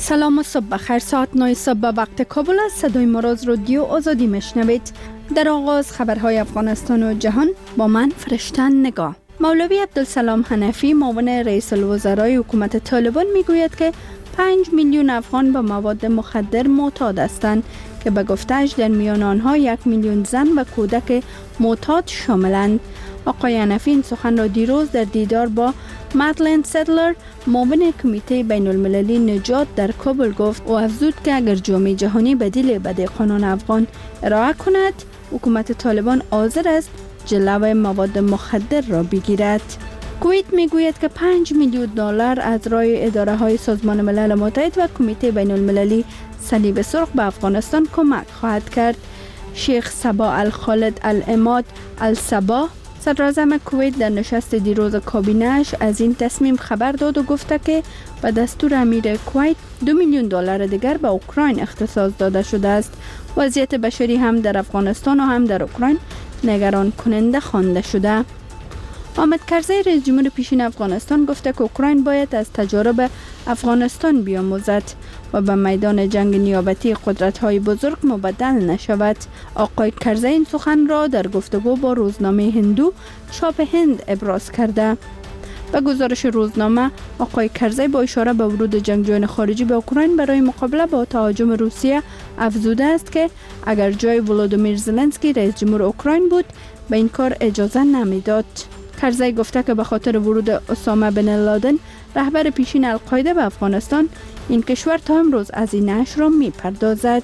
سلام و صبح بخیر. ساعت 9 صبح به وقت کابل است. صدای ما را از رادیو آزادی میشنوید. در آغاز خبرهای افغانستان و جهان با من فرشته نگاه. مولوی عبدالسلام حنفی معاون رئیس الوزرای حکومت طالبان میگوید که 5 میلیون افغان به مواد مخدر معتاد هستند که به گفته‌اش در میان آنها 1 میلیون زن و کودک معتاد شاملند. آقای حنفی این سخن را دیروز در دیدار با مدلین سدلر معاون کمیته بین المللی نجات در کابل گفت و افزود که اگر جامعه جهانی بدیل به قانون افغان ارائه کند، حکومت طالبان حاضر است جلوه مواد مخدر را بگیرد. کویت میگوید که 5 میلیون دلار از رای اداره های سازمان ملل متحد و کمیته بین المللی صلیب سرخ به افغانستان کمک خواهد کرد. شیخ صباح الخالد العماد الصباح صدراعظم کویت در نشست دیروز کابینه‌اش از این تصمیم خبر داد و گفته که به دستور امیر کویت 2 میلیون دلار دیگر به اوکراین اختصاص داده شده است. وضعیت بشری هم در افغانستان و هم در اوکراین نگران کننده خوانده شده. حامد کرزی رئیس جمهور پیشین افغانستان گفته که اوکراین باید از تجارب افغانستان بیاموزد و به میدان جنگ نیابتی قدرت‌های بزرگ مبدل نشود. آقای کرزی این سخن را در گفتگو با روزنامه هندو چاپ هند ابراز کرده. به گزارش روزنامه، آقای کرزی با اشاره به ورود جنگجویان خارجی به اوکراین برای مقابله با تهاجم روسیه افزوده است که اگر جای ولودیمیر زلنسکی رئیس جمهور اوکراین بود به این کار اجازه نمیداد. کرزی گفته که به خاطر ورود اسامه بن لادن رهبر پیشین القاعده به افغانستان، این کشور تا امروز از این اش را میپردازد.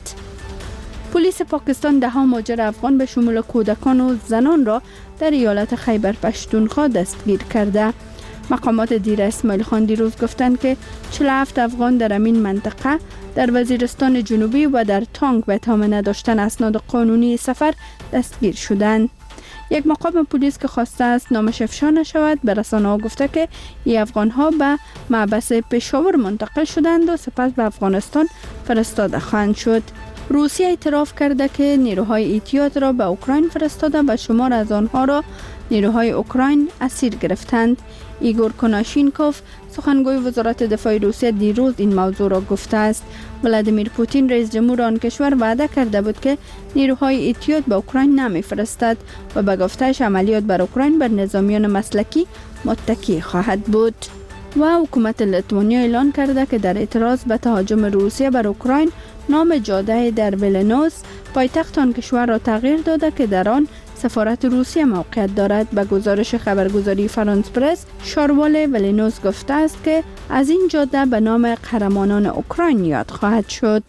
پلیس پاکستان 10 مهاجر افغان به شمول کودکان و زنان را در ایالت خیبر پشتونخوا دستگیر کرده. مقامات دیر اسماعیل خان دیروز گفتند که 47 افغان در این منطقه در وزیرستان جنوبی و در تانگ به اتهام نداشتن اسناد قانونی سفر دستگیر شدند. یک مقام پلیس که خواسته است نامش افشا نشود به رسانه‌ها گفته که این افغان‌ها به محبس پشاور منتقل شدند و سپس به افغانستان فرستاده خواهند شد. روسیه اعتراف کرده که نیروهای احتیاط را به اوکراین فرستاده و شمار از آنها را نیروهای اوکراین اسیر گرفتند. ایگور کناشینکوف سخنگوی وزارت دفاع روسیه دیروز این موضوع را گفته است. ولادیمیر پوتین رئیس جمهور آن کشور وعده کرده بود که نیروهای احتیاط به اوکراین نمی‌فرستد و به گفته‌اش عملیات بر اوکراین بر نظامیان مسلکی متکی خواهد بود. و حکومت لیتوانیا اعلان کرده که در اعتراض به تهاجم روسیه بر اوکراین نام جاده در ویلنیوس پایتخت آن کشور را تغییر داده که در آن سفارت روسیه موقعیت دارد. به گزارش خبرگزاری فرانس پرس، شاروال ویلنیوس گفته است که از این جاده به نام قهرمانان اوکراین یاد خواهد شد.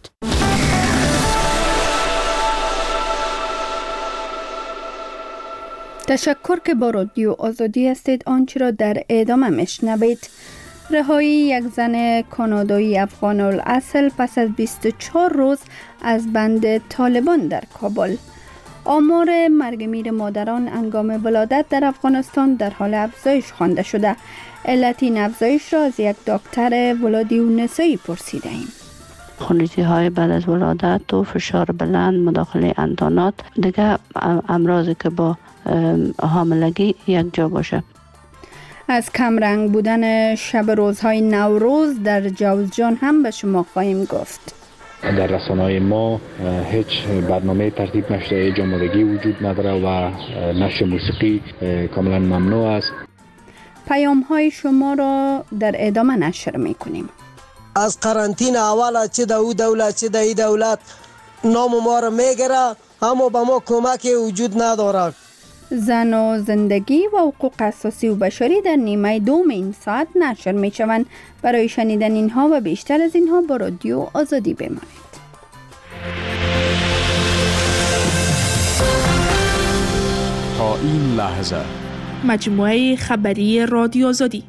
تشکر که با رادیو آزادی هستید. آنچه را در ادامه میشنوید. رهایی یک زن کانادایی افغان الاصل پس از 24 روز از بند طالبان در کابل. آمار مرگ میر مادران هنگام ولادت در افغانستان در حال افزایش خوانده شده. علت این افزایش را از یک دکتر ولادی و نسایی پرسیده ایم. خونریزی های بعد از ولادت و فشار بلند، مداخله اندانات، دیگه امراضی که با حاملگی یک جا باشه. از کمرنگ بودن شب روزهای نوروز در جوزجان هم به شما خواهیم گفت. در رسانه‌های ما هیچ برنامه ترتیب نشده، جامدگی وجود نداره و نشر موسیقی کاملا ممنوع است. پیام های شما را در ادامه نشر میکنیم. از قرنطینه اول چه د او دولت چه د ای دولت نام ما را میگیره، اما به ما کمک وجود نداره. زن و زندگی و حقوق اساسی و بشری در نیمه دوم این ساعت نشر می شوند. برای شنیدن اینها و بیشتر از اینها با رادیو آزادی بمانید. تا این لحظه مجموعه خبری رادیو آزادی.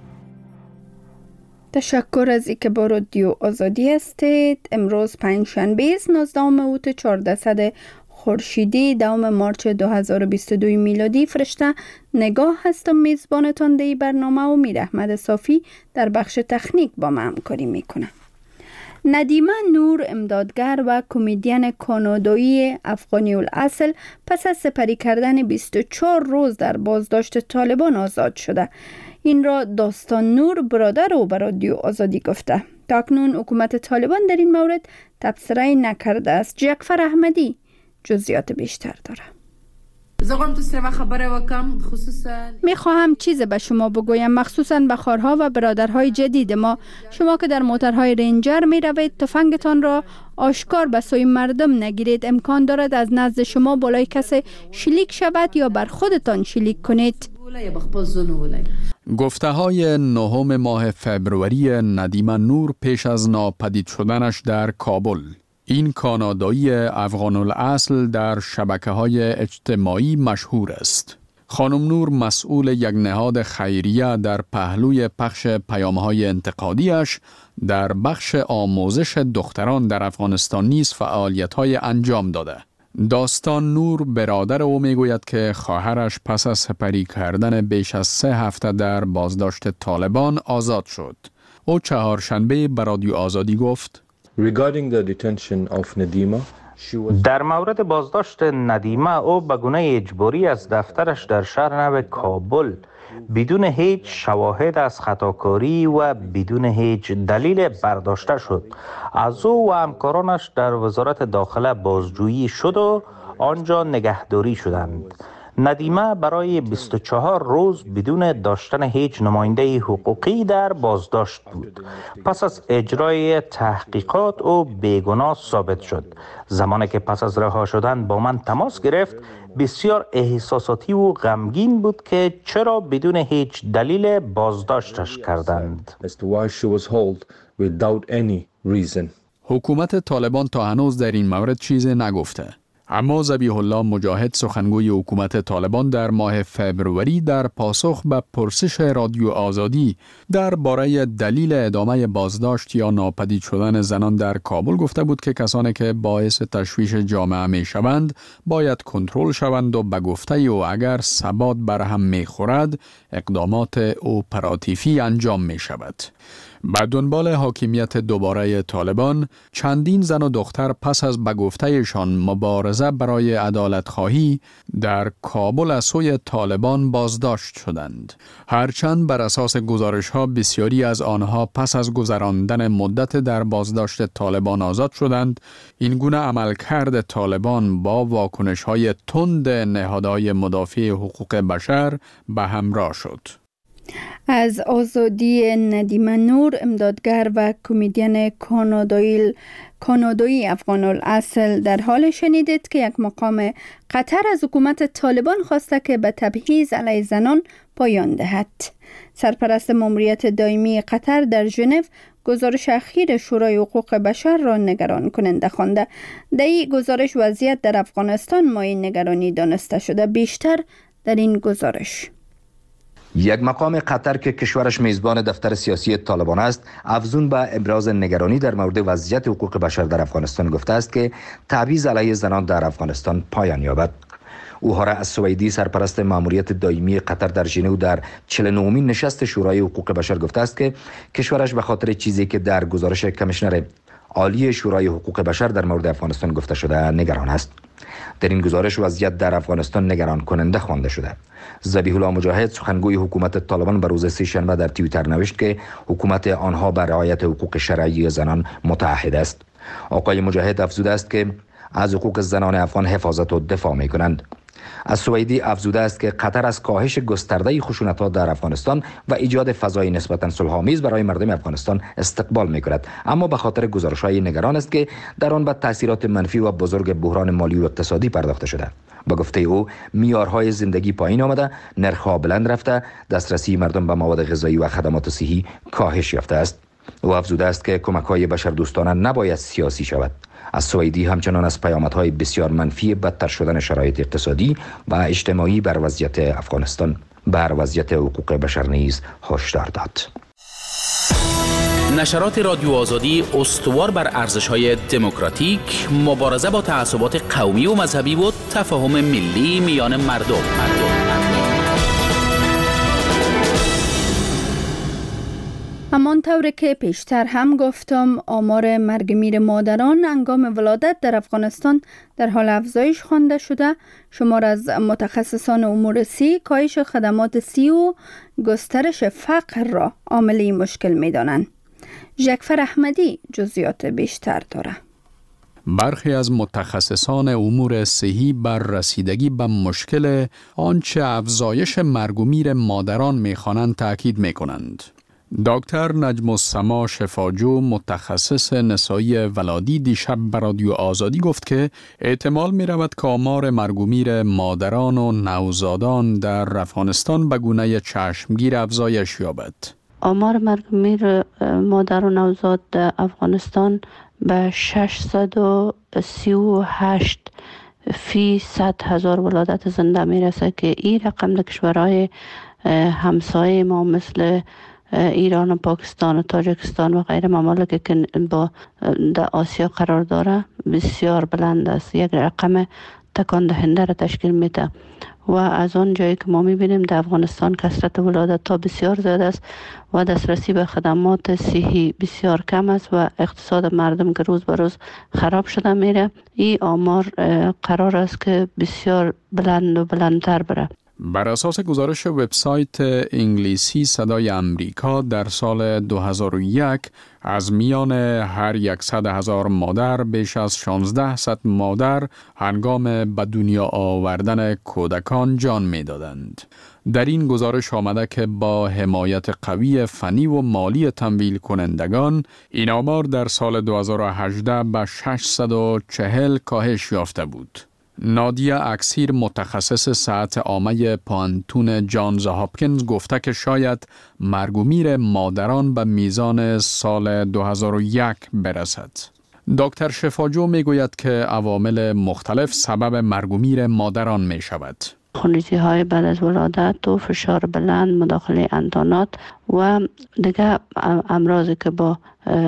تشکر از اینکه با رادیو آزادی هستید. امروز پنجشنبه 19 اوت 1400 خورشیدی 2 مارچ 2022 میلادی. فرشته نگاه هستم میزبانتان در برنامه و میر احمد صافی در بخش تکنیک با من همکاری میکنه. ندیمه نور امدادگر و کمدین کانادایی افغانی الاصل پس از سپری کردن 24 روز در بازداشت طالبان آزاد شده. این را داستان نور برادر او به رادیو آزادی گفته. تاکنون حکومت طالبان در این مورد تبصره نکرده است. جعفر احمدی جزئیات بیشتر داره. میخواهم چیز به شما بگویم، مخصوصاً به خواهرها و برادرهای جدید ما. شما که در موترهای رنجر می روید، تفنگتان را آشکار به سوی مردم نگیرید. امکان دارد از نزد شما بالای کسی شلیک شود یا بر خودتان شلیک کنید. گفته های 9 ماه فبروری ندیم نور پیش از ناپدید شدنش در کابل. این کانادایی افغان الاصل در شبکه‌های اجتماعی مشهور است. خانم نور مسئول یک نهاد خیریه در پهلوی پخش پیام‌های انتقادیش در بخش آموزش دختران در افغانستان نیز فعالیت‌های انجام داده. داستان نور برادر او میگوید که خواهرش پس از سپری کردن بیش از 3 هفته در بازداشت طالبان آزاد شد. او چهارشنبه به رادیو آزادی گفت: در مورد بازداشت ندیمه، او به گونه اجباری از دفترش در شهر نو کابل بدون هیچ شواهد از خطاکاری و بدون هیچ دلیل برداشته شد. از او و همکارانش در وزارت داخله بازجویی شد و آنجا نگهداری شدند. ندیمه برای 24 روز بدون داشتن هیچ نماینده حقوقی در بازداشت بود. پس از اجرای تحقیقات او بیگناه ثابت شد. زمانی که پس از رها شدن با من تماس گرفت، بسیار احساساتی و غمگین بود که چرا بدون هیچ دلیل بازداشتش کردند. حکومت طالبان تا هنوز در این مورد چیزی نگفته. اما ذبیح الله مجاهد، سخنگوی حکومت طالبان، در ماه فبروری در پاسخ به پرسش رادیو آزادی درباره دلیل ادامه بازداشت یا ناپدید شدن زنان در کابل گفته بود که کسانی که باعث تشویش جامعه می شوند باید کنترل شوند و به گفته او اگر ثبات برهم می خورد اقدامات اپراتیوی انجام می شود. به دنبال حاکمیت دوباره طالبان، چندین زن و دختر پس از به گفته‌شان مبارزه برای عدالت خواهی در کابل از سوی طالبان بازداشت شدند. هرچند بر اساس گزارش‌ها بسیاری از آنها پس از گذراندن مدت در بازداشت طالبان آزاد شدند، این گونه عملکرد طالبان با واکنش‌های تند نهادهای مدافع حقوق بشر به همراه شد. از آزادی ندیم نور، امدادگر و کمدین کانادایی افغان الاصل، در حال شنیدید که یک مقام قطر از حکومت طالبان خواسته که به تبعیض علیه زنان پایان دهد. سرپرست ماموریت دائمی قطر در ژنو گزارش اخیر شورای حقوق بشر را نگران کننده خوانده. در این گزارش وضعیت در افغانستان مایه نگرانی دانسته شده. بیشتر در این گزارش. یک مقام قطر که کشورش میزبان دفتر سیاسی طالبان است، افزون به ابراز نگرانی در مورد وضعیت حقوق بشر در افغانستان گفته است که تبعیض علیه زنان در افغانستان پایان یابد. اوهارا السویدی، سرپرست ماموریت دائمی قطر در ژنو، در 49مین نشست شورای حقوق بشر گفته است که کشورش به خاطر چیزی که در گزارش کمیشنر عالی شورای حقوق بشر در مورد افغانستان گفته شده نگران است. در این گزارش وضعیت در افغانستان نگران کننده خوانده شده. ذبیح الله مجاهد، سخنگوی حکومت طالبان، به روز سه‌شنبه در توییتر نوشت که حکومت آنها بر رعایت حقوق شرعی زنان متعهد است. آقای مجاهد افزوده است که از حقوق زنان افغان حفاظت و دفاع می کنند. السویدی افزوده است که قطر از کاهش گسترده خشونت‌ها در افغانستان و ایجاد فضای نسبتاً صلح‌آمیز برای مردم افغانستان استقبال می‌کند، اما به خاطر گزارش‌های نگران است که در آن به تاثیرات منفی و بزرگ بحران مالی و اقتصادی پرداخته شده. با گفته او، معیارهای زندگی پایین آمده، نرخ‌ها بلند رفته، دسترسی مردم به مواد غذایی و خدمات صحی کاهش یافته است. او افزوده است که کمک‌های بشردوستانه نباید سیاسی شود. السویدی همچنان از پیامدهای بسیار منفی بدتر شدن شرایط اقتصادی و اجتماعی بر وضعیت افغانستان، بر وضعیت حقوق بشر نیز هشدار داد. نشرات رادیو آزادی استوار بر ارزش‌های دموکراتیک، مبارزه با تعصبات قومی و مذهبی و تفاهم ملی میان مردم. همانطور که پیشتر هم گفتم، آمار مرگ میر مادران هنگام ولادت در افغانستان در حال افزایش خوانده شده. شمار از متخصصان امور صحی کاهش خدمات صحی و گسترش فقر را عامل این مشکل می دانند. ژکفر احمدی جزئیات بیشتر داره. برخی از متخصصان امور صحی بر رسیدگی به مشکل آنچه افزایش مرگ و میر مادران می‌خوانند تاکید می‌کنند. دکتر نجم السما شفاجو متخصص نسایی ولادی دیشب به رادیو آزادی گفت که احتمال می رود که آمار مرگ و میر مادران و نوزادان در افغانستان به گونه چشمگیر افزایش یابد. آمار مرگ و میر مادر و نوزاد در افغانستان به 638 فی 100,000 ولادت زنده می رسه که این رقم در کشورهای همسایه ما مثل ایران و پاکستان و تاجیکستان و غیره ممالک که با در آسیا قرار داره بسیار بلند است. یک رقم تکان دهنده را تشکیل میده و از آن جایی که ما میبینیم در افغانستان کثرت ولادت تا بسیار زیاده است و دسترسی به خدمات صحی بسیار کم است و اقتصاد مردم که روز به روز خراب شده میره. این آمار قرار است که بسیار بلند و بلندتر بره. بر اساس گزارش وبسایت انگلیسی صدای امریکا در سال 2001 از میان هر 100,000 مادر بیش از 1600 مادر هنگام به دنیا آوردن کودکان جان می‌دادند. در این گزارش آمده که با حمایت قوی فنی و مالی تمویل کنندگان این آمار در سال 2018 به 640 کاهش یافته بود. نادیا اکسیر متخصص صحت عامه پانتون جانز هاپکینز گفته که شاید مرگ و میر مادران به میزان سال 2001 برسد. دکتر شفاجو می گوید که عوامل مختلف سبب مرگ و میر مادران می شود. خونریزی های بعد از ولادت و فشار بلند، مداخله اندانات و دیگه امراضی که با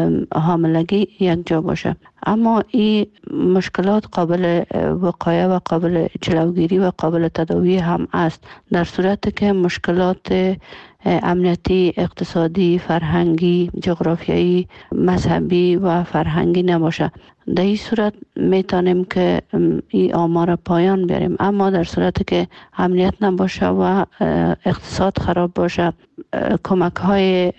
حاملگی یک جا باشه. اما این مشکلات قابل وقایه و قابل جلوگیری و قابل تداوی هم است در صورتی که مشکلات امنیتی، اقتصادی، فرهنگی، جغرافیایی، مذهبی و فرهنگی نباشه. در این صورت میتونیم که این آمار پایان بیاریم. اما در صورتی که امنیت نباشه و اقتصاد خراب باشه، کمک های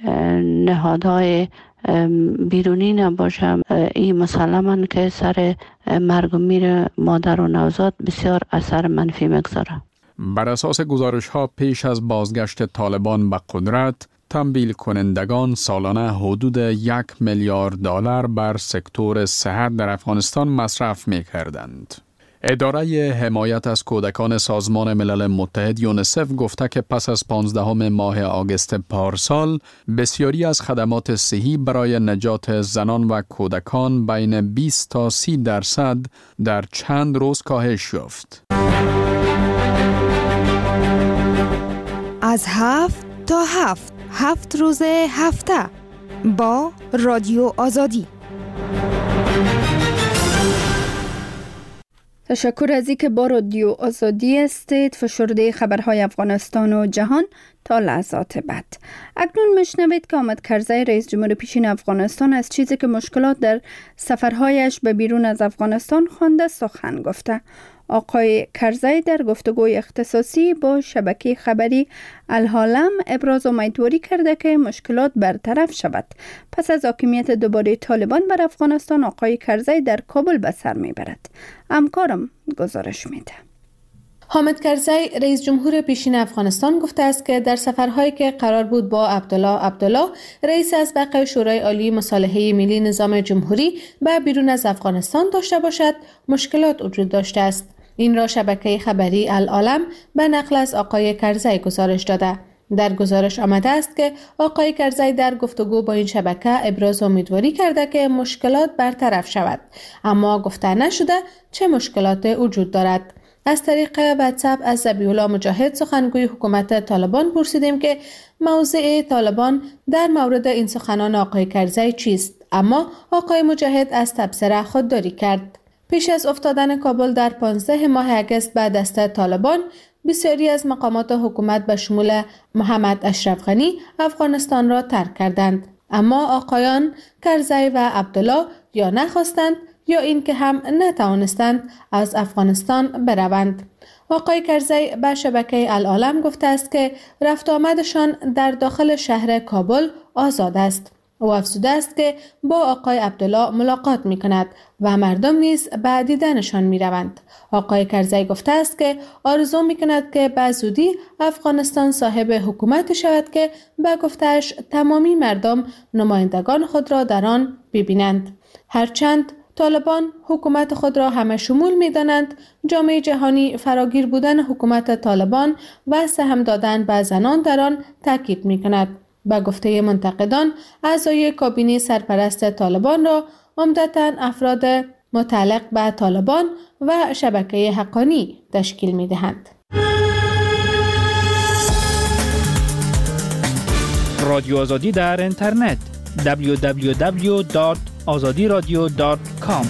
نهادهای بیرونی نباشه، این مسلماً که سر مرگ و میر مادر و نوزاد بسیار اثر منفی میگذاره. بر اساس گزارش ها پیش از بازگشت طالبان به قدرت، تمویل کنندگان سالانه حدود 1 میلیارد دلار بر سکتور صحت در افغانستان مصرف می کردند. اداره حمایت از کودکان سازمان ملل متحد یونیسف گفته که پس از 15 ماه آگوست پارسال بسیاری از خدمات صحی برای نجات زنان و کودکان بین 20 تا 30% در چند روز کاهش یافت. از 7 تا 7 روز هفته با رادیو آزادی. تشکر از اینکه با رادیو آزادی هستید. فشرده خبرهای افغانستان و جهان تا لحظات بعد. اکنون میشنوید که حامد کرزی رئیس جمهور پیشین افغانستان از چیزی که مشکلات در سفرهایش به بیرون از افغانستان خوانده سخن گفته. آقای کرزی در گفتگوی اختصاصی با شبکه خبری العالم ابراز امیدواری کرده که مشکلات برطرف شود. پس از حاکمیت دوباره طالبان بر افغانستان، آقای کرزی در کابل به سر میبرد. همکارم گزارش میده. حامد کرزی رئیس جمهور پیشین افغانستان گفته است که در سفرهایی که قرار بود با عبدالله رئیس اسبق شورای عالی مصالحه ملی نظام جمهوری به بیرون از افغانستان داشته باشد، مشکلات وجود داشته است. این را شبکه خبری العالم به نقل از آقای کرزی گزارش داده. در گزارش آمده است که آقای کرزی در گفتگو با این شبکه ابراز امیدواری کرده که مشکلات برطرف شود، اما گفته نشده چه مشکلات وجود دارد. از طریق واتساپ از ذبیح الله مجاهد سخنگوی حکومت طالبان پرسیدیم که موضع طالبان در مورد این سخنان آقای کرزی چیست، اما آقای مجاهد از تبصره خودداری کرد. پیش از افتادن کابل در 15 ماه اگست به دست طالبان، بسیاری از مقامات حکومت به شمول محمد اشرف غنی افغانستان را ترک کردند، اما آقایان کرزی و عبدالله یا نخواستند یا این که هم نتوانستند از افغانستان بروند. آقای کرزی به شبکه العالم گفته است که رفت آمدشان در داخل شهر کابل آزاد است. او افزوده است که با آقای عبدالله ملاقات می کند و مردم نیز به دیدنشان می روند. آقای کرزی گفته است که آرزو می کند که به زودی افغانستان صاحب حکومت شود که به گفته‌اش تمامی مردم نمایندگان خود را در آن ببینند. هرچند طالبان حکومت خود را همه شمول می دانند، جامعه جهانی فراگیر بودن حکومت طالبان و سهم دادن به زنان در آن تاکید می کند. به گفته منتقدان، اعضای کابینه سرپرست طالبان را عمدتاً افراد متعلق به طالبان و شبکه حقانی تشکیل می دهند. رادیو آزادی در اینترنت www.azadiradio.com.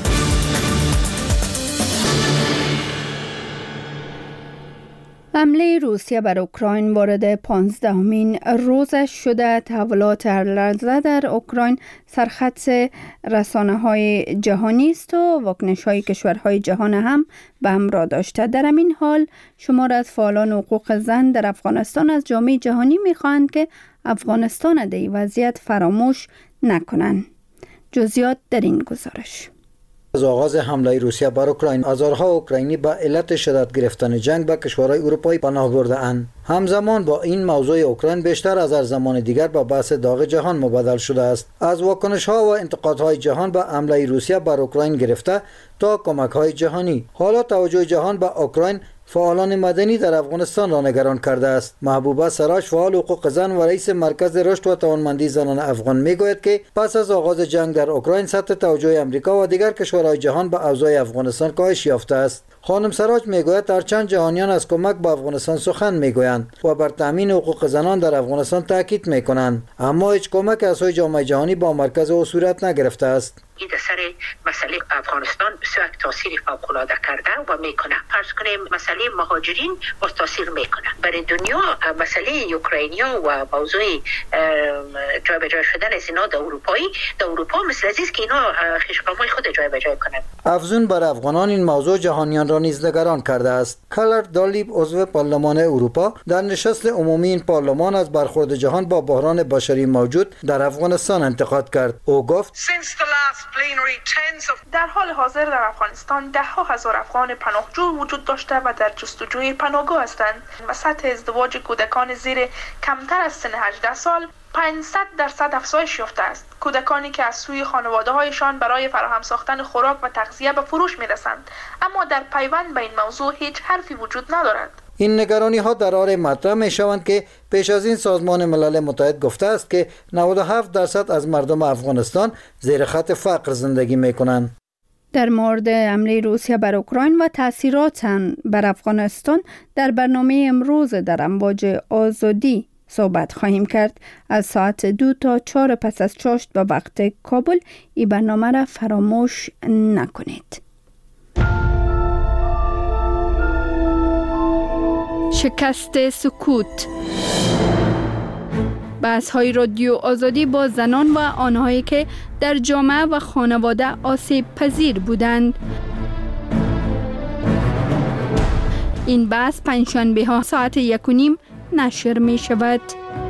حمله روسیه بر اوکراین وارد 15مین روزش شده. تحولات هر لحظه در اوکراین سرخط رسانه‌های جهانی است و واکنش‌های کشورهای جهان هم به همراه داشته. در همین حال شمار از فعالان حقوق زن در افغانستان از جامعه جهانی می‌خواهند که افغانستان در این وضعیت فراموش نکنند. جزئیات در این گزارش. از آغاز حمله روسیه بر اوکراین، هزارها اوکراینی به علت شدت گرفتن جنگ به کشورهای اروپایی پناه برده اند. همزمان با این موضوع اوکراین بیشتر از هر زمان دیگر به بحث داغ جهان مبدل شده است. از واکنش‌ها و انتقادهای جهان به حمله روسیه بر اوکراین گرفته تا کمک‌های جهانی، حالا توجه جهان به اوکراین فعالان مدنی در افغانستان را نگران کرده است. محبوبه سراج، فعال حقوق زن و رئیس مرکز رشد و توانمندی زنان افغان میگوید که پس از آغاز جنگ در اوکراین سطح توجه امریکا و دیگر کشورهای جهان به اوضاع افغانستان کاهش یافته است. خانم سراج میگوید هرچند جهانیان از کمک به افغانستان سخن میگویند و بر تامین حقوق زنان در افغانستان تاکید میکنند، اما هیچ کمک از سوی جامعه جهانی با مرکز او صورت نگرفته است. این سر مسئله افغانستان بسیار تاثیر فوق‌العاده کرده و میکنه. فرض کنیم مسئله مهاجرین باز تاثیر میکنه. برای دنیا مسئله اوکراینیا و موضوع جابجا شدن از اینا در اروپا مثل عزیز که اینا خشقامای خود جابجا کنند. افزون بر افغانان این موضوع جهانیان را نیز نگران کرده است. کلر دالیب، عضو پارلمان اروپا، در نشست عمومی این پارلمان از برخورد جهان با بحران بشری موجود در افغانستان انتقاد کرد. او گفت در حال حاضر در افغانستان ده ها هزار افغان پناهجو وجود داشته و در جستجوی پناهگاه هستند و سطح ازدواج کودکان زیر کمتر از سن 18 سال 500% افزایش یافته است. کودکانی که از سوی خانواده‌هایشان برای فراهم ساختن خوراک و تغذیه به فروش می‌رسند، اما در پیوند به این موضوع هیچ حرفی وجود ندارد. این نگرانی ها در حال مطرح می شوند که پیش از این سازمان ملل متحد گفته است که 97% از مردم افغانستان زیر خط فقر زندگی می کنند. در مورد حمله روسیه بر اوکراین و تاثیرات بر افغانستان در برنامه امروز در امواج آزادی صحبت خواهیم کرد. از ساعت 2 تا 4 پس از چاشت به وقت کابل این برنامه را فراموش نکنید. شکست سکوت. بحث‌های رادیو آزادی با زنان و آنهایی که در جامعه و خانواده آسیب پذیر بودند. این بحث پنجشنبه ها ساعت 1:30 نشر می شود.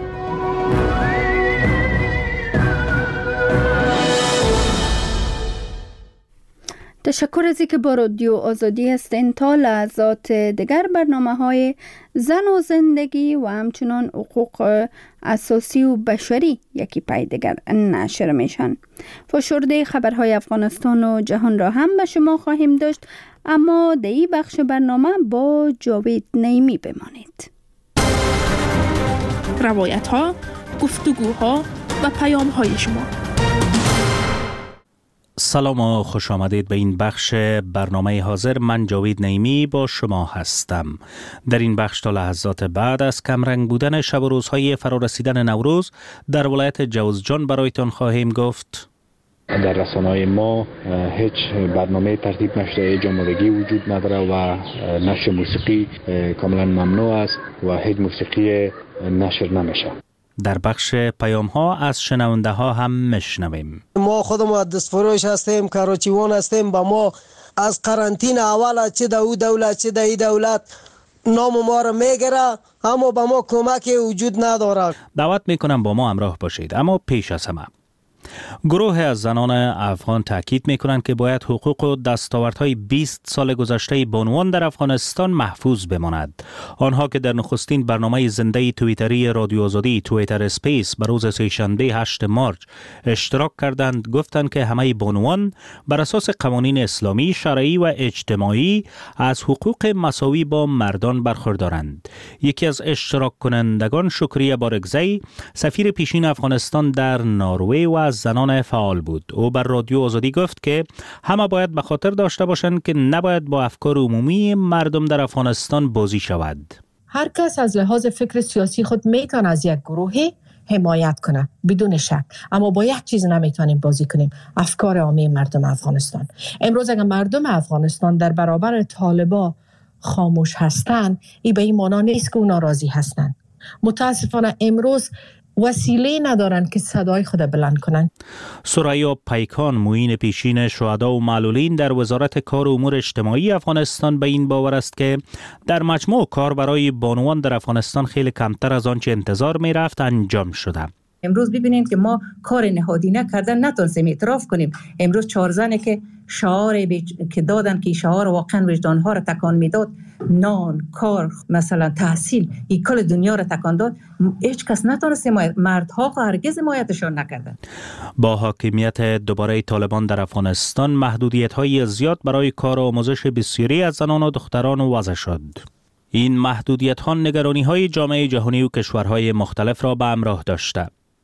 تشکر از اینکه با رادیو آزادی هستین. تا لحظات دیگر برنامه‌های زن و زندگی و همچنان حقوق اساسی و بشری یکی پای دیگر نشر میشن. فشرده خبرهای افغانستان و جهان را هم به شما خواهیم داشت، اما در این بخش برنامه با جاوید نعیمی بمانید. روایت‌ها، گفتگوها و پیام‌های شما. سلام و خوش آمدید به این بخش برنامه حاضر. من جاوید نعیمی با شما هستم. در این بخش تا لحظات بعد از کمرنگ بودن شب و روزهای فرارسیدن نوروز در ولایت جوزجان برایتان خواهیم گفت. در رسانه‌های ما هیچ برنامه ترتیب نشده جامدگی وجود نداره و نشر موسیقی کاملا ممنوع است و هیچ موسیقی نشر نمیشه. در بخش پیام ها از شنونده ها هم میشنویم. ما خودمون دستفروش هستیم، کاروچیوان هستیم. با ما از قرنطینه اول چه دو دولت چه دی دولت نام ما رو میگیره، اما با ما کمک وجود نداره. دعوت میکنم با ما همراه باشید، اما پیش از همه گروه از زنان افغان تاکید می‌کنند که باید حقوق و دستاوردهای 20 سال گذشته بانوان در افغانستان محفوظ بماند. آنها که در نخستین برنامه زنده توییتری رادیو آزادی توییتر اسپیس بر روز سه‌شنبه 8 مارچ اشتراک کردند، گفتند که همه بانوان بر اساس قوانین اسلامی، شرعی و اجتماعی از حقوق مساوی با مردان برخوردارند. یکی از اشتراک کنندگان شکریه بارگزی، سفیر پیشین افغانستان در نروژ و از زنان فعال بود. او بر رادیو آزادی گفت که همه باید به خاطر داشته باشند که نباید با افکار عمومی مردم در افغانستان بازی شود. هر کس از لحاظ فکر سیاسی خود میتونه از یک گروهی حمایت کنه بدون شک، اما با یک چیز نمیتونیم بازی کنیم: افکار عامی مردم افغانستان. امروز اگر مردم افغانستان در برابر طالبان خاموش هستند، این به این معنا نیست که اونا راضی هستند. متاسفانه امروز وسیله ندارن که صدای خود بلند کنن. ثریا پیکان، معین پیشین شهدا و معلولین در وزارت کار و امور اجتماعی افغانستان، به این باور است که در مجموع کار برای بانوان در افغانستان خیلی کمتر از آنچه انتظار می رفت انجام شده. امروز ببینیم که ما کار نهادینه کردن نتونستیم اعتراف کنیم. امروز 4 زنه که شعار که دادن که شعار واقعا وجدانها را تکان میداد، نان، کار، مثلا تحصیل، این کل دنیا را تکان داد، هیچ کس نتونست مردها هرگز حمایتشان نکردن. با حاکمیت دوباره طالبان در افغانستان، محدودیت‌های زیاد برای کار و آموزش بسیاری از زنان و دختران وضع شد. این محدودیت‌ها نگرانی‌های جامعه جهانی و کشورهای مختلف را به همراه داشته.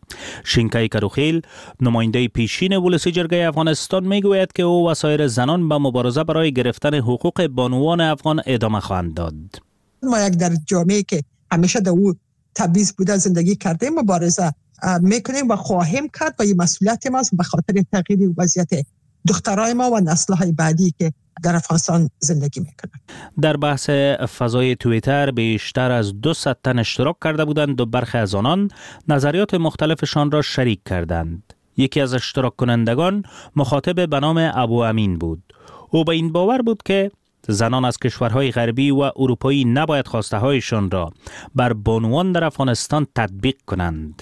شینکای کروخیل، نماینده پیشین ولسی جرگه افغانستان، میگوید که او و سایر زنان به مبارزه برای گرفتن حقوق بانوان افغان ادامه خواهند داد. ما یک در جامعه که همیشه در او تبعیض بوده زندگی کرده مبارزه میکنیم و خواهیم کرد و این مسئولیت ماست به خاطر تغییر وضعیت دخترای ما و نسل‌های بعدی که در افغانستان زندگی میکنن. در بحث فضای توییتر بیشتر از 200 تن اشتراک کرده بودند و برخی از آنان نظریات مختلفشان را شریک کردند. یکی از اشتراک کنندگان مخاطب به نام ابو امین بود. او به این باور بود که زنان از کشورهای غربی و اروپایی نباید خواسته هایشان را بر بانوان در افغانستان تطبیق کنند.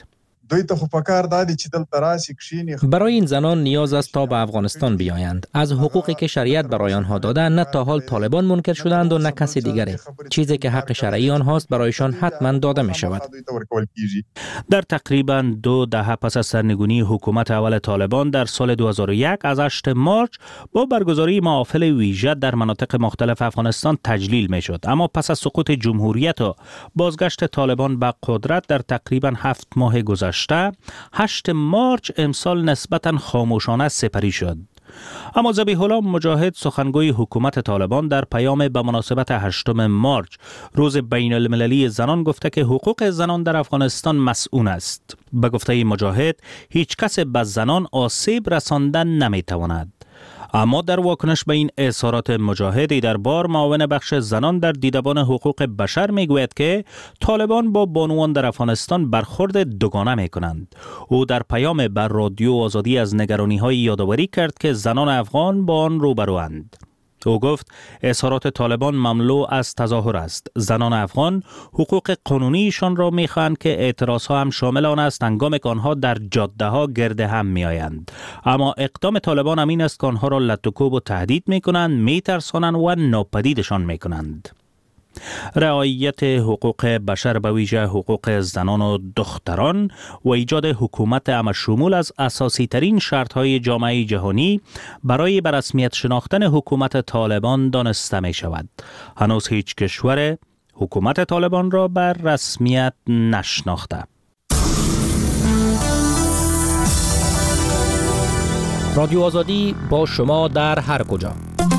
برای این زنان نیاز است تا به افغانستان بیایند. از حقوقی که شریعت برای آنها داده نه تا حال طالبان منکر شدند و نه کسی دیگری. چیزی که حق شرعی آنهاست برایشان حتما داده می شود. در تقریبا 2 دهه پس از سرنگونی حکومت اول طالبان در سال 2001 از 8 مارچ با برگزاری محافل ویژه در مناطق مختلف افغانستان تجلیل می شد. اما پس از سقوط جمهوریت و بازگشت طالبان به قدرت در تقریبا 7 ماه گذشته، 8 مارچ امسال نسبتاً خاموشانه سپری شد. اما ذبیح الله مجاهد، سخنگوی حکومت طالبان، در پیام به مناسبت 8 مارچ روز بین المللی زنان گفته که حقوق زنان در افغانستان مسئول است. به گفته مجاهد هیچ کس به زنان آسیب رساندن نمیتواند. اما در واکنش به این اظهارات مجاهدی در بار، معاون بخش زنان در دیدبان حقوق بشر میگوید که طالبان با بانوان در افغانستان برخورد دوگانه میکنند. او در پیام بر رادیو آزادی از نگرانی‌های یادآوری کرد که زنان افغان با آن روبروند. او گفت اظهارات طالبان مملو از تظاهر است. زنان افغان حقوق قانونیشان را میخواهند که اعتراضها هم شامل آن است هنگامی که آنها در جاده ها گرد هم میآیند. اما اقدام طالبان همین است که آنها را لط و کوب و تهدید میکنند، میترسانند و ناپدیدشان میکنند. رعایت حقوق بشر به ویژه حقوق زنان و دختران و ایجاد حکومت همه‌شمول از اساسی ترین شرط‌های جامعه جهانی برای به رسمیت شناختن حکومت طالبان دانسته می شود. هنوز هیچ کشور حکومت طالبان را بر رسمیت نشناخته. رادیو آزادی با شما در هر کجا.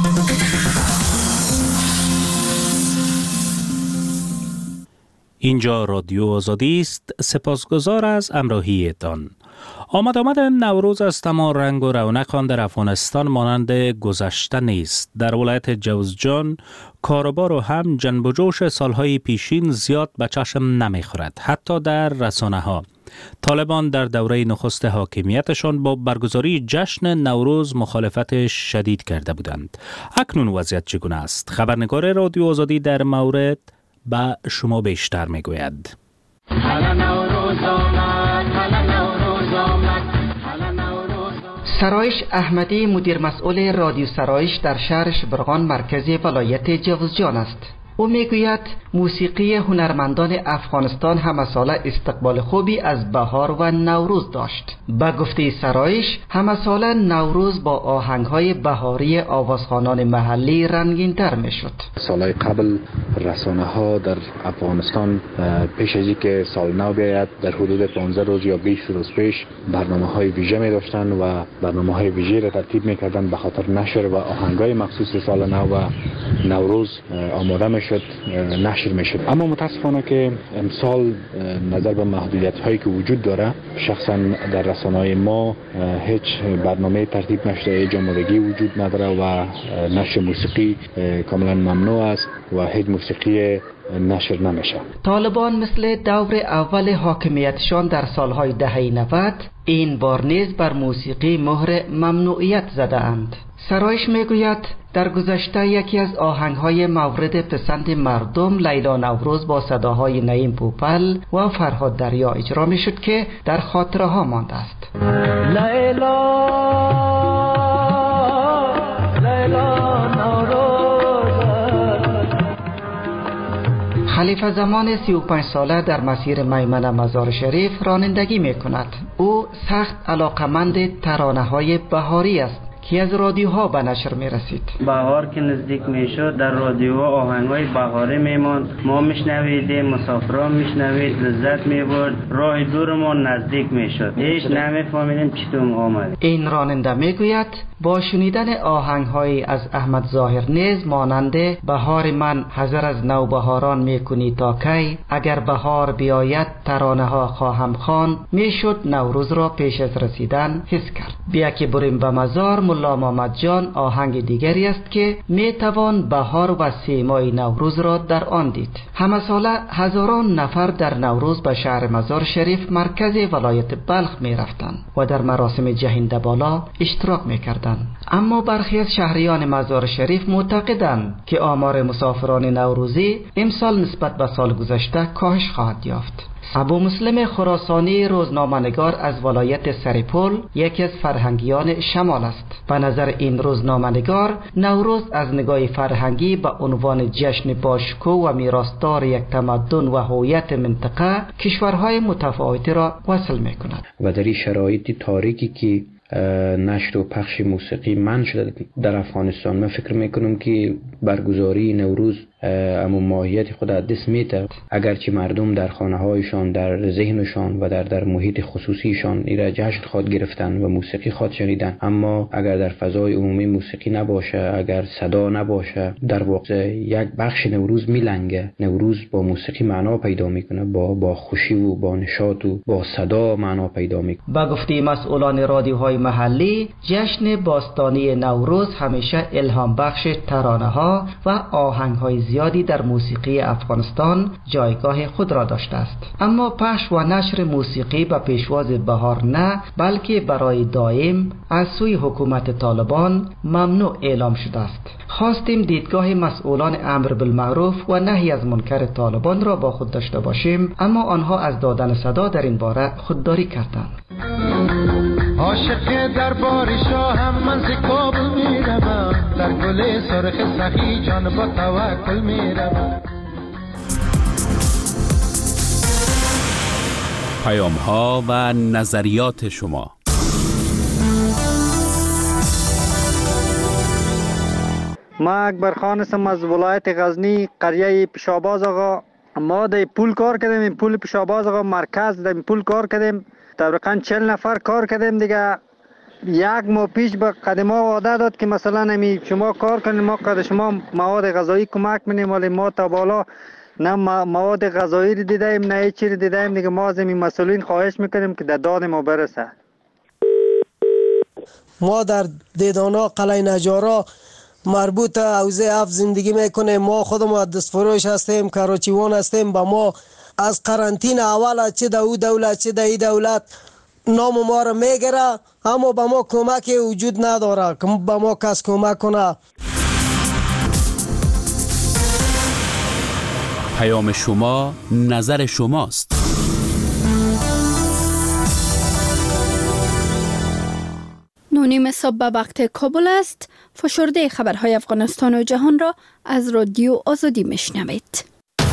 اینجا رادیو آزادی است. سپاسگزار از همراهیتان. آمد نوروز است، اما رنگ و رونق آن در افغانستان مانند گذشته نیست. در ولایت جوزجان کاروبار و هم جنب و جوش سالهای پیشین زیاد به چشم نمیخورد، حتی در رسانه ها. طالبان در دوره نخست حاکمیتشان با برگزاری جشن نوروز مخالفت شدید کرده بودند. اکنون وضعیت چگونه است؟ خبرنگار رادیو آزادی در مورد با شما بیشتر میگوید. سرایش احمدی مدیر مسئول رادیو سرایش در شهر شبرغان مرکز ولایت جوزجان است. او میگوید موسیقی هنرمندان افغانستان همه ساله استقبال خوبی از بهار و نوروز داشت. به گفته سرایش همه ساله نوروز با آهنگ‌های بهاری آوازخوانان محلی رنگین‌تر میشد. سالهای قبل رسانه‌ها در افغانستان پیش از اینکه سال نو بیاید در حدود 15 روز یا 20 روز پیش برنامه‌های ویژه می داشتند و برنامه‌های ویژه را ترتیب می‌کردند به خاطر نشر و آهنگ‌های مخصوص سال نو و نوروز آماده میشد، نشر میشد. اما متاسفانه که امسال نظر به محدودیت‌هایی که وجود داره، شخصا در رسانه‌های ما هیچ برنامه ترتیب نشده، آمادگی وجود نداره و نشر موسیقی کاملا ممنوع است و هیچ موسیقی نشر نمیشه. طالبان مثل دور اول حاکمیتشان در سالهای دهه 90 این بار نیز بر موسیقی مهر ممنوعیت زده اند. سرایش میگوید در گذشته یکی از آهنگ‌های مورد پسند مردم لیلا نوروز با صداهای نعیم پوپل و فرهاد دریا اجرا میشد که در خاطره ها مانده است. لیلا لیلا نوروز. خلیفه زمان 35 ساله در مسیر میمنه مزار شریف رانندگی میکند. او سخت علاقمند ترانه‌های بهاری است که از رادیوها به نشر می رسید. بهار که نزدیک می شد در رادیوها آهنگای بهاری می ماند، ما میشنویدیم، مسافران میشنوید، لذت می برد، راه دورمان نزدیک می شد، هیچ نمیفهمیدیم چطور آمد. این راننده می گوید با شنیدن آهنگهایی از احمد ظاهر نیز مانند بهار من حذر از نوبهاران میکنی تا کی، اگر بهار بیاید ترانه ها خواهم خوان، میشد نوروز را پیش از رسیدن حس کرد. بیا که بریم به مزار ملا محمد جان آهنگ دیگری است که میتوان بهار و سیمای نوروز را در آن دید. همه ساله هزاران نفر در نوروز به شهر مزار شریف مرکز ولایت بلخ میرفتند و در مراسم جهنده بالا اشتراک میکردند. اما برخی از شهریان مزار شریف معتقدند که آمار مسافران نوروزی امسال نسبت به سال گذشته کاهش خواهد یافت. ابو مسلم خراسانی روزنامه‌نگار از ولایت سرپل یکی از فرهنگیان شمال است. به نظر این روزنامه‌نگار نوروز از نگاه فرهنگی به عنوان جشن باشکوه و میراثدار یک تمدن و هویت منطقه کشورهای متفاوتی را وصل می‌کند. و در این شرایط تاریکی که نشر و پخش موسیقی منع شده در افغانستان، من فکر میکنم که برگزاری نوروز اما ماهیت خود از دست میده. اگرچه مردم در خانه هایشان، در ذهنشان و در محیط خصوصیشان ایرا جشن خواد گرفتن و موسیقی خواد شنیدن، اما اگر در فضای عمومی موسیقی نباشه، اگر صدا نباشه، در واقع یک بخش نوروز میلنگه. نوروز با موسیقی معنا پیدا میکنه، با خوشی و با نشاط و با صدا معنا پیدا میکنه. با گفته مسئولان رادیوهای محلی، جشن باستانی نوروز همیشه الهام بخش ترانه ها و آهنگ های زیادی در موسیقی افغانستان جایگاه خود را داشته است. اما پخش و نشر موسیقی به پیشواز بهار نه، بلکه برای دائم از سوی حکومت طالبان ممنوع اعلام شده است. خواستیم دیدگاه مسئولان امر بالمعروف و نهی از منکر طالبان را با خود داشته باشیم، اما آنها از دادن صدا در این باره خودداری کردند. عاشق دربار شاهم من ز کابل میروم، در گل سرخ سخی جان با توکل میروم. پیام ها و نظریات شما. ما اکبر خان هستم از ولایت غزنی، قریه پیشاباز آقا. ما در پول کار کردیم، این پول پیشاباز آقا مرکز در پول کار کردیم، تقریبا 40 نفر کار کردیم دیگه. یک ماه پیش به قدما وعده داد که مثلا شما کار کنید، ما قد شما مواد غذایی کمک می‌کنیم، ولی ما تا بالا نه مواد غذایی رو دیدیم نه هیچ چیزی دیدیم دیگه. ما از این مسئولین خواهش میکنیم که در داد ما برسه. ما در دیدانا قلعه نجارا مربوط حوزه 7 زندگی میکنیم. ما خودمون دستفروش هستیم، کراچیوان هستیم. با ما از قرنطینه اول چه در او دولت چه در ای دولت نام ما را میگیره، اما با ما کمکی وجود نداره که با ما کس کمک کنه. پیام شما نظر شماست. 9:30 صبح به وقت کابل است. فشرده خبرهای افغانستان و جهان را از رادیو آزادی میشنوید.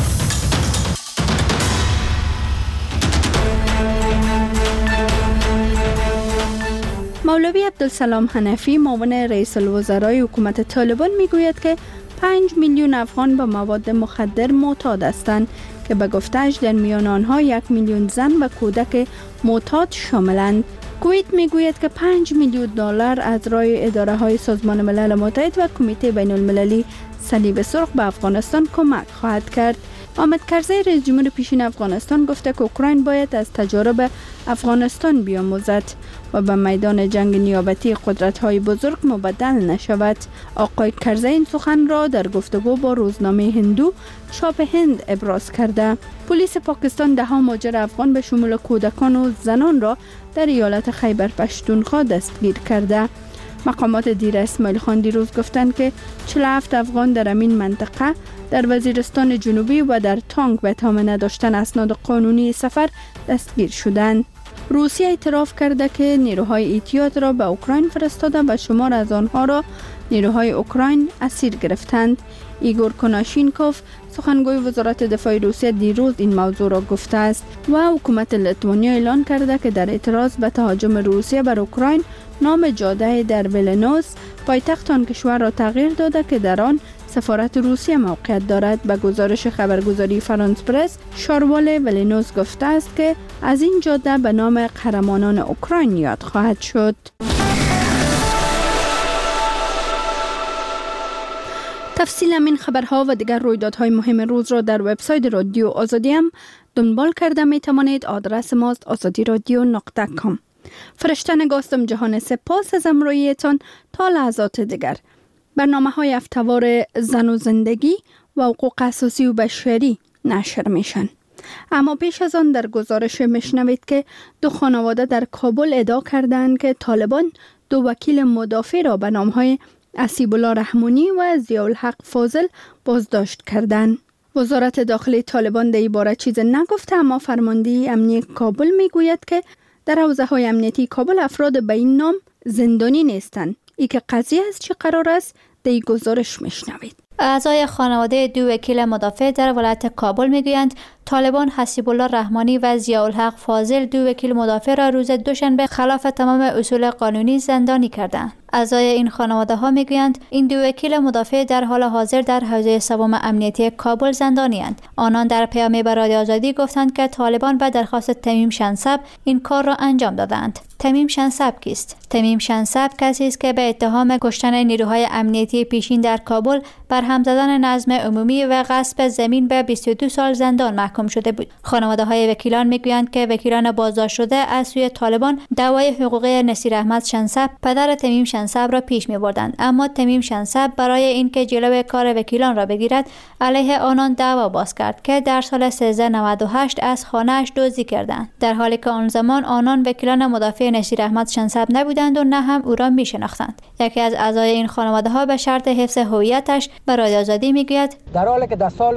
مولوی عبدالسلام حنفی معاون رئیس الوزرای حکومت طالبان میگوید که 5 میلیون افغان به مواد مخدر معتاد هستند که به گفته‌اش در میان آنها 1 میلیون زن و کودک معتاد شاملند. کویت میگوید که 5 میلیون دلار از راه اداره‌های سازمان ملل متحد و کمیته بین المللی صلیب سرخ به افغانستان کمک خواهد کرد. حامد کرزی رئیس جمهور پیشین افغانستان گفته که اوکراین باید از تجارب افغانستان بیاموزد و به میدان جنگ نیابتی قدرت‌های بزرگ مبدل نشود. آقای کرزی این سخن را در گفتگو با روزنامه هندو چاپ هند ابراز کرده. پلیس پاکستان 10 مهاجر افغان به شمول کودکان و زنان را در ایالت خیبر پختونخوا دستگیر کرده. مقامات دیر اسماعیل خان دیروز گفتند که 47 افغان در این منطقه در وزیرستان جنوبی و در تانگ به تام نداشتن اسناد قانونی سفر دستگیر شدند. روسیه اعتراف کرده که نیروهای احتیاط را به اوکراین فرستاده و شمار از آنها را نیروهای اوکراین اسیر گرفتند. ایگور کناشینکوف سخنگوی وزارت دفاع روسیه دیروز این موضوع را گفته است و حکومت لیتوانیا اعلان کرده که در اعتراض به تهاجم روسیه بر اوکراین نام جاده در ولینوس پایتخت آن کشور را تغییر داده که در آن سفارت روسیه موقعیت دارد. به گزارش خبرگزاری فرانس پرس، شاروال ولینوس گفته است که از این جاده به نام قهرمانان اوکراین یاد خواهد شد. تفصیل این خبرها و دیگر رویدادهای مهم روز را در وبسایت رادیو آزادی هم دنبال کرده می توانید. آدرس ماست azadiradyo.com. فرشته نگاستم جهان، سپاس از همراهیتان. تا لحظات دیگر برنامه‌های هفته‌وار زن و زندگی و حقوق اساسی و بشری نشر میشن. اما پیش از آن در گزارش میشنوید که 2 خانواده در کابل ادعا کردند که طالبان 2 وکیل مدافع را به نام‌های اسیب الله رحمانی و ضیاءالحق فاضل بازداشت کردند. وزارت داخلی طالبان در این باره چیز نگفته، اما فرمانده امنیت کابل میگوید که در حوزه‌های امنیتی کابل افراد به این نام زندانی نیستند. ای که قضیه از چی قرار است در این گزارش میشنوید. اعضای خانواده 2 وکیل مدافع در ولایت کابل میگویند طالبان حسیب الله رحمانی و ضیاءالحق فاضل 2 وکیل مدافع را روز دوشنبه خلاف تمام اصول قانونی زندانی کردند. اعضای این خانواده ها میگویند این 2 وکیل مدافع در حال حاضر در حوزه سوم امنیتی کابل زندانی اند. آنان در پیام به رادیو آزادی گفتند که طالبان به درخواست تمیم شنسب این کار را انجام دادند. تمیم شنسب کیست؟ تمیم شنسب کسی است که به اتهام کشتن نیروهای امنیتی پیشین در کابل، برهم زدن نظم عمومی و غصب زمین به 22 سال زندان محکوم شده بود. خانواده های وکیلان میگویند که وکیلان بازداشت شده از سوی طالبان دعوای حقوقی نصیر احمد شنسب پدر تمیم شنسب را پیش می بردند، اما تمیم شنسب برای اینکه جلوی کار وکیلان را بگیرد علیه آنان دعوا باز کرد که در سال 1398 از خانه‌اش دزدی کردند، در حالی که آن زمان آنان وکیلان مدافع نصیر احمد شنسب نبودند و نه هم او را می شناختند. یکی از اعضای این خانواده ها به شرط حفظ هویتش به رادیو آزادی میگوید در حالی که در سال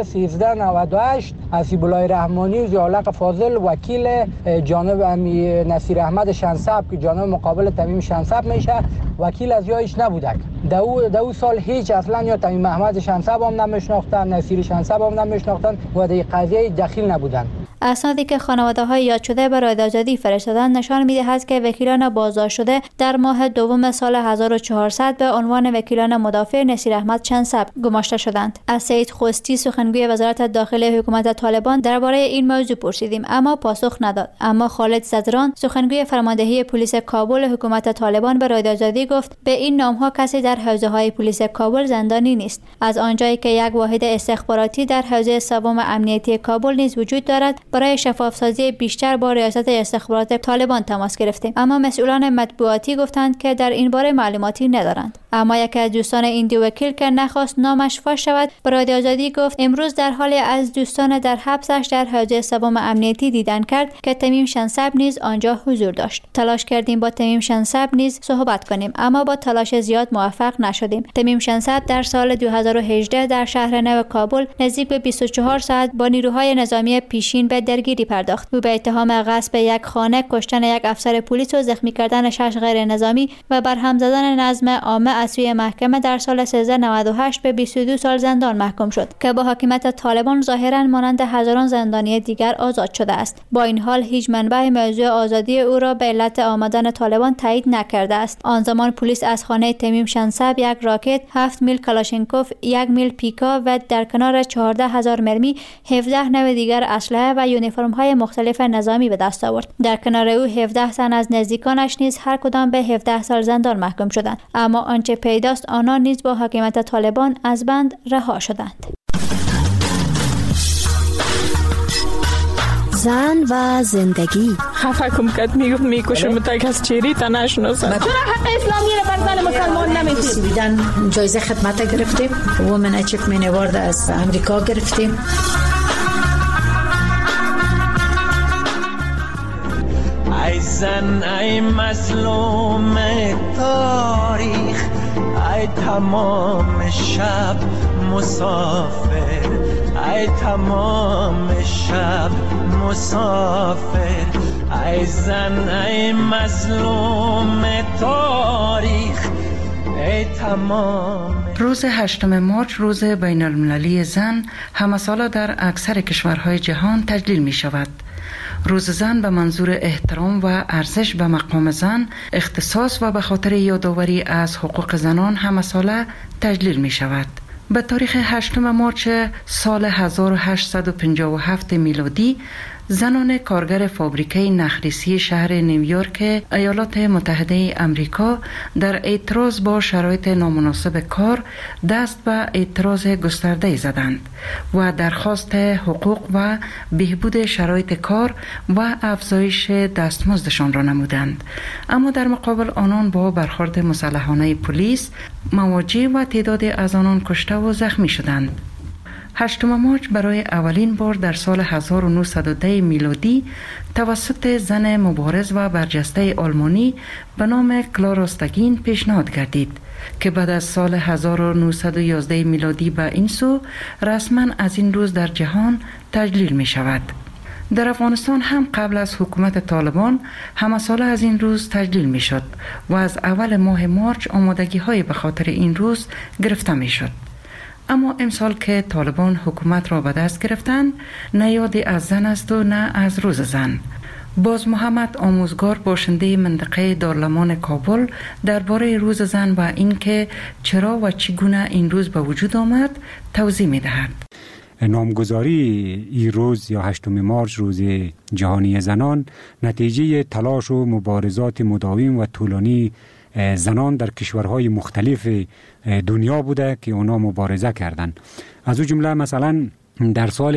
1398 حسیب الله رحمانی و ضیاءالحق فاضل وکیل جانب نصیر احمد شنسب که جانب مقابل تمیم شنسب میشه وکیل از یایش نبودک. در او سال هیچ اصلا یا تمیم احمد شنسب هم نمیشناختن، نصیر شنسب هم نمیشناختن و در قضیه دخیل نبودند. اسنادی که خانواده های یاد شده به رادیو آزادی فرستادند نشان می‌دهد که وکیلان بازداشت شده در ماه دوم سال 1400 به عنوان وکیلان مدافع نصیر احمد شنسب گماشته شدند. از سید خوستی سخنگوی وزارت داخلی حکومت طالبان درباره این موضوع پرسیدیم اما پاسخ نداد. اما خالد زدران سخنگوی فرماندهی پلیس کابل حکومت طالبان به رادیو آزادی گفت به این نام‌ها کسی در حوزه‌های پلیس کابل زندانی نیست، از آنجایی که یک واحد استخباراتی در حوزه سوم امنیتی کابل نیز وجود دارد. برای شفافسازی بیشتر با ریاست استخبارات طالبان تماس گرفتیم، اما مسئولان مطبوعاتی گفتند که در این باره معلوماتی ندارند. اما یکی از دوستان این دو وکیل که نخواست نامش فاش شود به رادیو آزادی گفت امروز در حالی از دوستان در حبسش در حوزه سوم امنیتی دیدن کرد که تمیم شنسب نیز آنجا حضور داشت. تلاش کردیم با تمیم شنسب نیز صحبت کنیم اما با تلاش زیاد موفق نشدیم. تمیم شنسب در سال 2018 در شهر نو کابل نزدیک به 24 ساعت با نیروهای نظامی پیشین به درگیری پرداخت. او به اتهام غصب یک خانه، کشتن یک افسر پلیس و زخمی کردن 6 غیر نظامی و برهم زدن نظم عامه از سوی محکمه در سال 1398 به 22 سال زندان محکوم شد که با حاکمیت طالبان ظاهرا مانند هزاران زندانی دیگر آزاد شده است. با این حال هیچ منبع موضوع آزادی او را به علت آمدن طالبان تایید نکرده است. آن زمان پلیس از خانه تمیم شنسب یک راکت، 7 میل کلاشینکوف، 1 میل پیکا و در کنار 14,000 مرمی 17 نوع دیگر اسلحه و یونیفرم های مختلف نظامی به دست آورد. در کنار او 17 تن از نزدیکانش نیز هر کدام به 17 سال زندان محکوم شدند. اما آنچه پیداست آنها نیز با حاکمیت طالبان از بند رها شدند. زن و زندگی خفه کم کد میکشم تا کس چیری تا نشناسم. چرا حق اسلامی رو بر زن مسلمان نمیدید؟ بیدن جایزه خدمت گرفتیم، وومن اچیومنت اوارد از امریکا گرفتیم. ای زن ای مظلوم تاریخ، ای تمام شب مسافر، ای تمام شب مسافر، ای زن ای مظلوم تاریخ، ای تمام. روز 8 مارچ روز بین المللی زن همه ساله در اکثر کشورهای جهان تجلیل می شود. روز زن به منظور احترام و ارزش به مقام زن اختصاص و به خاطر یادآوری از حقوق زنان همه ساله تجلیل می شود. به تاریخ 8 مارچ سال 1857 میلادی زنان کارگر فابریکه نخریسی شهر نیویورک ایالات متحده امریکا در اعتراض با شرایط نامناسب کار دست به اعتراض گسترده زدند و درخواست حقوق و بهبود شرایط کار و افزایش دستمزدشان را نمودند. اما در مقابل آنان با برخورد مسلحانه پلیس مواجه و تعداد از آنان کشته و زخمی شدند. 8 مارچ برای اولین بار در سال 1910 میلادی توسط زن مبارز و برجسته آلمانی به نام کلارا استگین پیشنهاد گردید که بعد از سال 1911 میلادی به این سو رسما از این روز در جهان تجلیل می شود. در افغانستان هم قبل از حکومت طالبان همه ساله از این روز تجلیل می شد و از اول ماه مارچ آمادگی های به خاطر این روز گرفته می شد. اما امسال که طالبان حکومت را به دست گرفتند نه یادی از زن است و نه از روز زن. باز محمد آموزگار باشنده منطقه دارالمان کابل درباره روز زن و اینکه چرا و چگونه این روز به وجود آمد توضیح می دهد. نامگذاری این روز یا 8 مارچ روز جهانی زنان نتیجه تلاش و مبارزات مداوم و طولانی زنان در کشورهای مختلف دنیا بوده که اونا مبارزه کردند. از او جمله مثلا در سال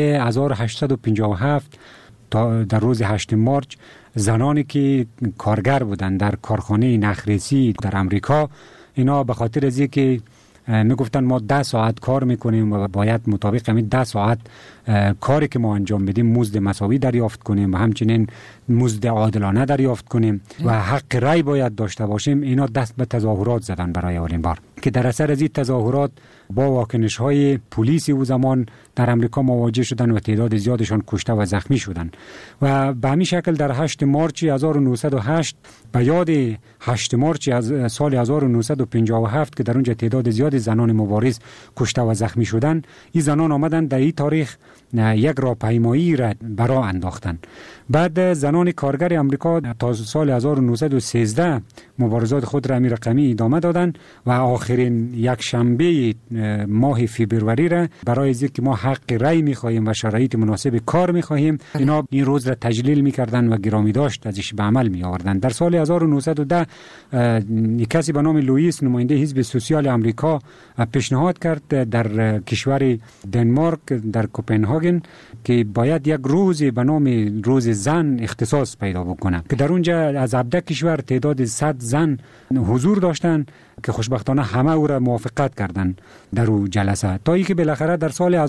1857 در روز 8 مارچ زنانی که کارگر بودند در کارخانه نخریسی در امریکا، اینا به خاطر از اینکه میگفتن ما 10 ساعت کار میکنیم و باید مطابق همین 10 ساعت کاری که ما انجام بدیم مزد مساوی دریافت کنیم و همچنین مزد عادلانه دریافت کنیم و حق رای باید داشته باشیم، اینا دست به تظاهرات زدن برای اولین بار که در اثر از این تظاهرات با واکنش های پلیسی او زمان در امریکا مواجه شدن و تعداد زیادشان کشته و زخمی شدن و به همین شکل در 8 مارچ 1908 به یاد 8 مارچ از سال 1957 که در اونجا تعداد زیاد زنان مبارز کشته و زخمی شدن، این زنان آمدن در این تاریخ یک راهپیمایی را برا انداختن. بعد زنان کارگر امریکا تا سال 1913 مبارزات خود را همین رقمی ادامه دادن و آخرین یک شنبه ماه فوریه را برای اینکه ما حق رای می‌خواهیم و شرایط مناسب کار می‌خواهیم، اینا این روز را تجلیل می‌کردن و گرامی داشت ازش به عمل می‌آوردن. در سال 1910 کسی به نام لوئیس نماینده حزب سوسیال امریکا پیشنهاد کرد در کشور دنمارک در کوپنهاگ هاگن که باید یک روزی به نام روز زن اختصاص پیدا بکنه که در اونجا از 17 کشور تعداد 100 زن حضور داشتن که خوشبختانه همه او را موافقت کردن در او جلسه، تا اینکه بالاخره در سال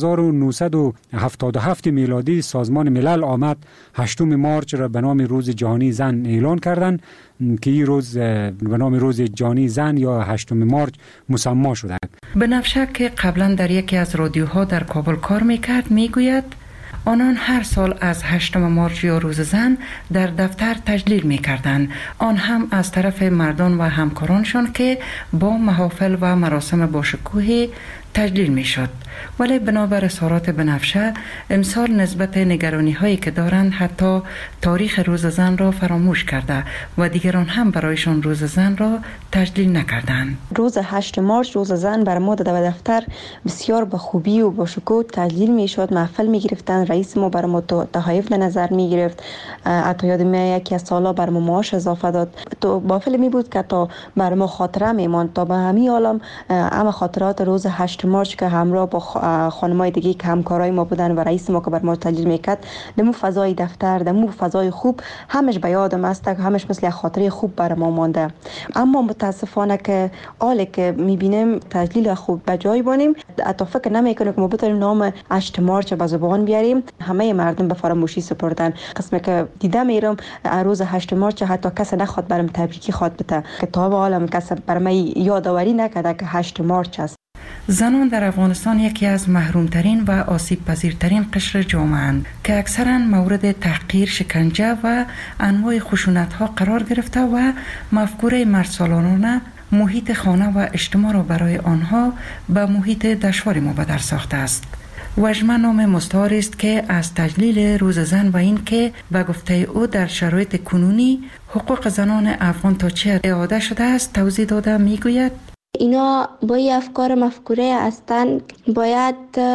1977 میلادی سازمان ملل آمد 8 مارچ را به نام روز جهانی زن اعلان کردند که این روز به نام روز جهانی زن یا 8 مارچ مسما شده. بنفشه که قبلا در یکی از رادیوها در کابل کار میکرد میگوید آنان هر سال از 8 مارچ یا روز زن در دفتر تجلیل می‌کردند، آن هم از طرف مردان و همکارانشان که با محافل و مراسم باشکوهی تجلیل می‌شد. ولی بنابر اظهارات بنفشه امسال نسبت نگرانی هایی که دارند حتی تاریخ روز زن را فراموش کرده و دیگران هم برایشان روز زن را تجلیل نکردند. روز 8 مارچ روز زن بر ما در دفتر بسیار به خوبی و با شکوه تجلیل میشد. محفل میگرفتن، رئیس ما بر ما تحایف در نظر میگرفت، حتی یادم یکی از سالا بر ما معاش اضافه داد. تو بافل می بود که تا بر ما خاطره میماند تا به همین عالم اما خاطرات روز 8 مارچ که همراه با خانمای دیگه که همکارای ما بودن و رئیس ما که بر ما تجلیل میکرد، دمو فضای دفتر، دمو فضای خوب همش به یادم است، همش مثل خاطره خوب بر ما مانده. اما متاسفانه که حالی که میبینیم تجلیل خوب به جای بانیم، حتی فکر نمیکنیم که ما بتونیم نام 8 مارچ به زبان بیاریم. همه مردم به فراموشی سپردن. قسمی که دیدم میرم روز 8 مارچ حتی کس نخواد برام تبریکی خواد بده که تا به حالا کس برام یادآوری نکرده که 8 مارچ است. زنان در افغانستان یکی از محرومترین و آسیب پذیرترین قشر جامعه اند که اکثرا مورد تحقیر، شکنجه و انواع خشونت ها قرار گرفته و مفکوره مردسالارانه محیط خانه و اجتماع را برای آنها به محیط دشواری مبدل ساخته است. وژمه نام مستعار است که از تجلیل روز زن و این که به گفته او در شرایط کنونی حقوق زنان افغان تا چه اعاده شده است توضیح داده میگوید اینا با این افکار مفکوره هستند باید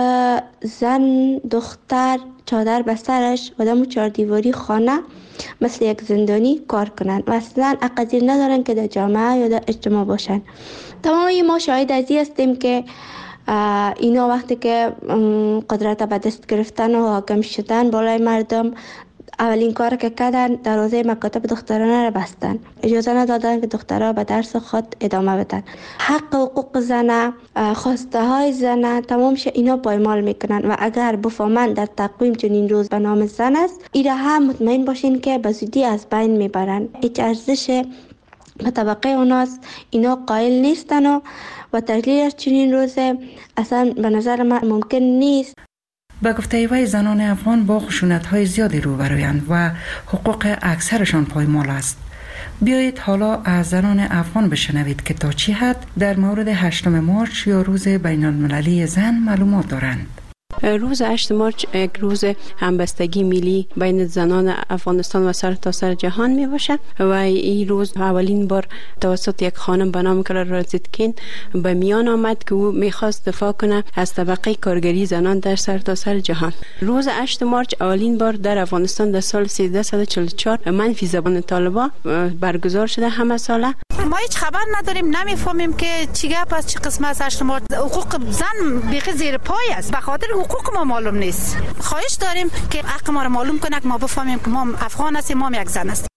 زن، دختر چادر به سرش و دمو چهاردیواری خانه مثل یک زندانی کار کنند و اصلا اقدیر ندارن که در جامعه یا در اجتماع باشن. تمام ما شاهد از این هستیم که اینا وقتی که قدرت به دست گرفتن و حاکم شدن بالای مردم، اولین کار که کردن دروازه مکاتب دخترانه را بستن، اجازه ندادن که دخترها به درس خود ادامه بدن. حق حقوق زن، خواسته های زن تمام اینا پایمال میکنن و اگر بفهمن در تقویم چنین روز به نام زن است، اینا هم مطمئن باشین که به زودی از بین میبرن. هیچ ارزش به طبقه اوناست اینا قائل نیستن و تجلیل چنین روز اصلا به نظر من ممکن نیست. به گفته وی زنان افغان با خشونت‌های زیادی روبرویند و حقوق اکثرشان پایمال است. بیایید حالا از زنان افغان بشنوید که تا چه حد در مورد 8 مارچ یا روز بین المللی زن معلومات دارند. روز 8 مارچ یک روز همبستگی ملی بین زنان افغانستان و سرتاسر جهان می باشد و این روز اولین بار توسط یک خانم به نام کلر رازیتکین به میان آمد که او میخواست دفاع کنه از طبقه کارگری زنان در سرتاسر جهان. روز 8 مارچ اولین بار در افغانستان در سال 1344 منفی زبان طالبان برگزار شده همه ساله. ما هیچ خبر نداریم، نمیفهمیم که چی گپ است، چه قسمت از 8 مارچ. حقوق زن بیخی زیر پای است، به خاطر حقوق ما معلوم نیست. خواهش داریم که حق ما را معلوم کنه که ما بفهمیم که ما افغان هستیم، ما یک زن هستیم.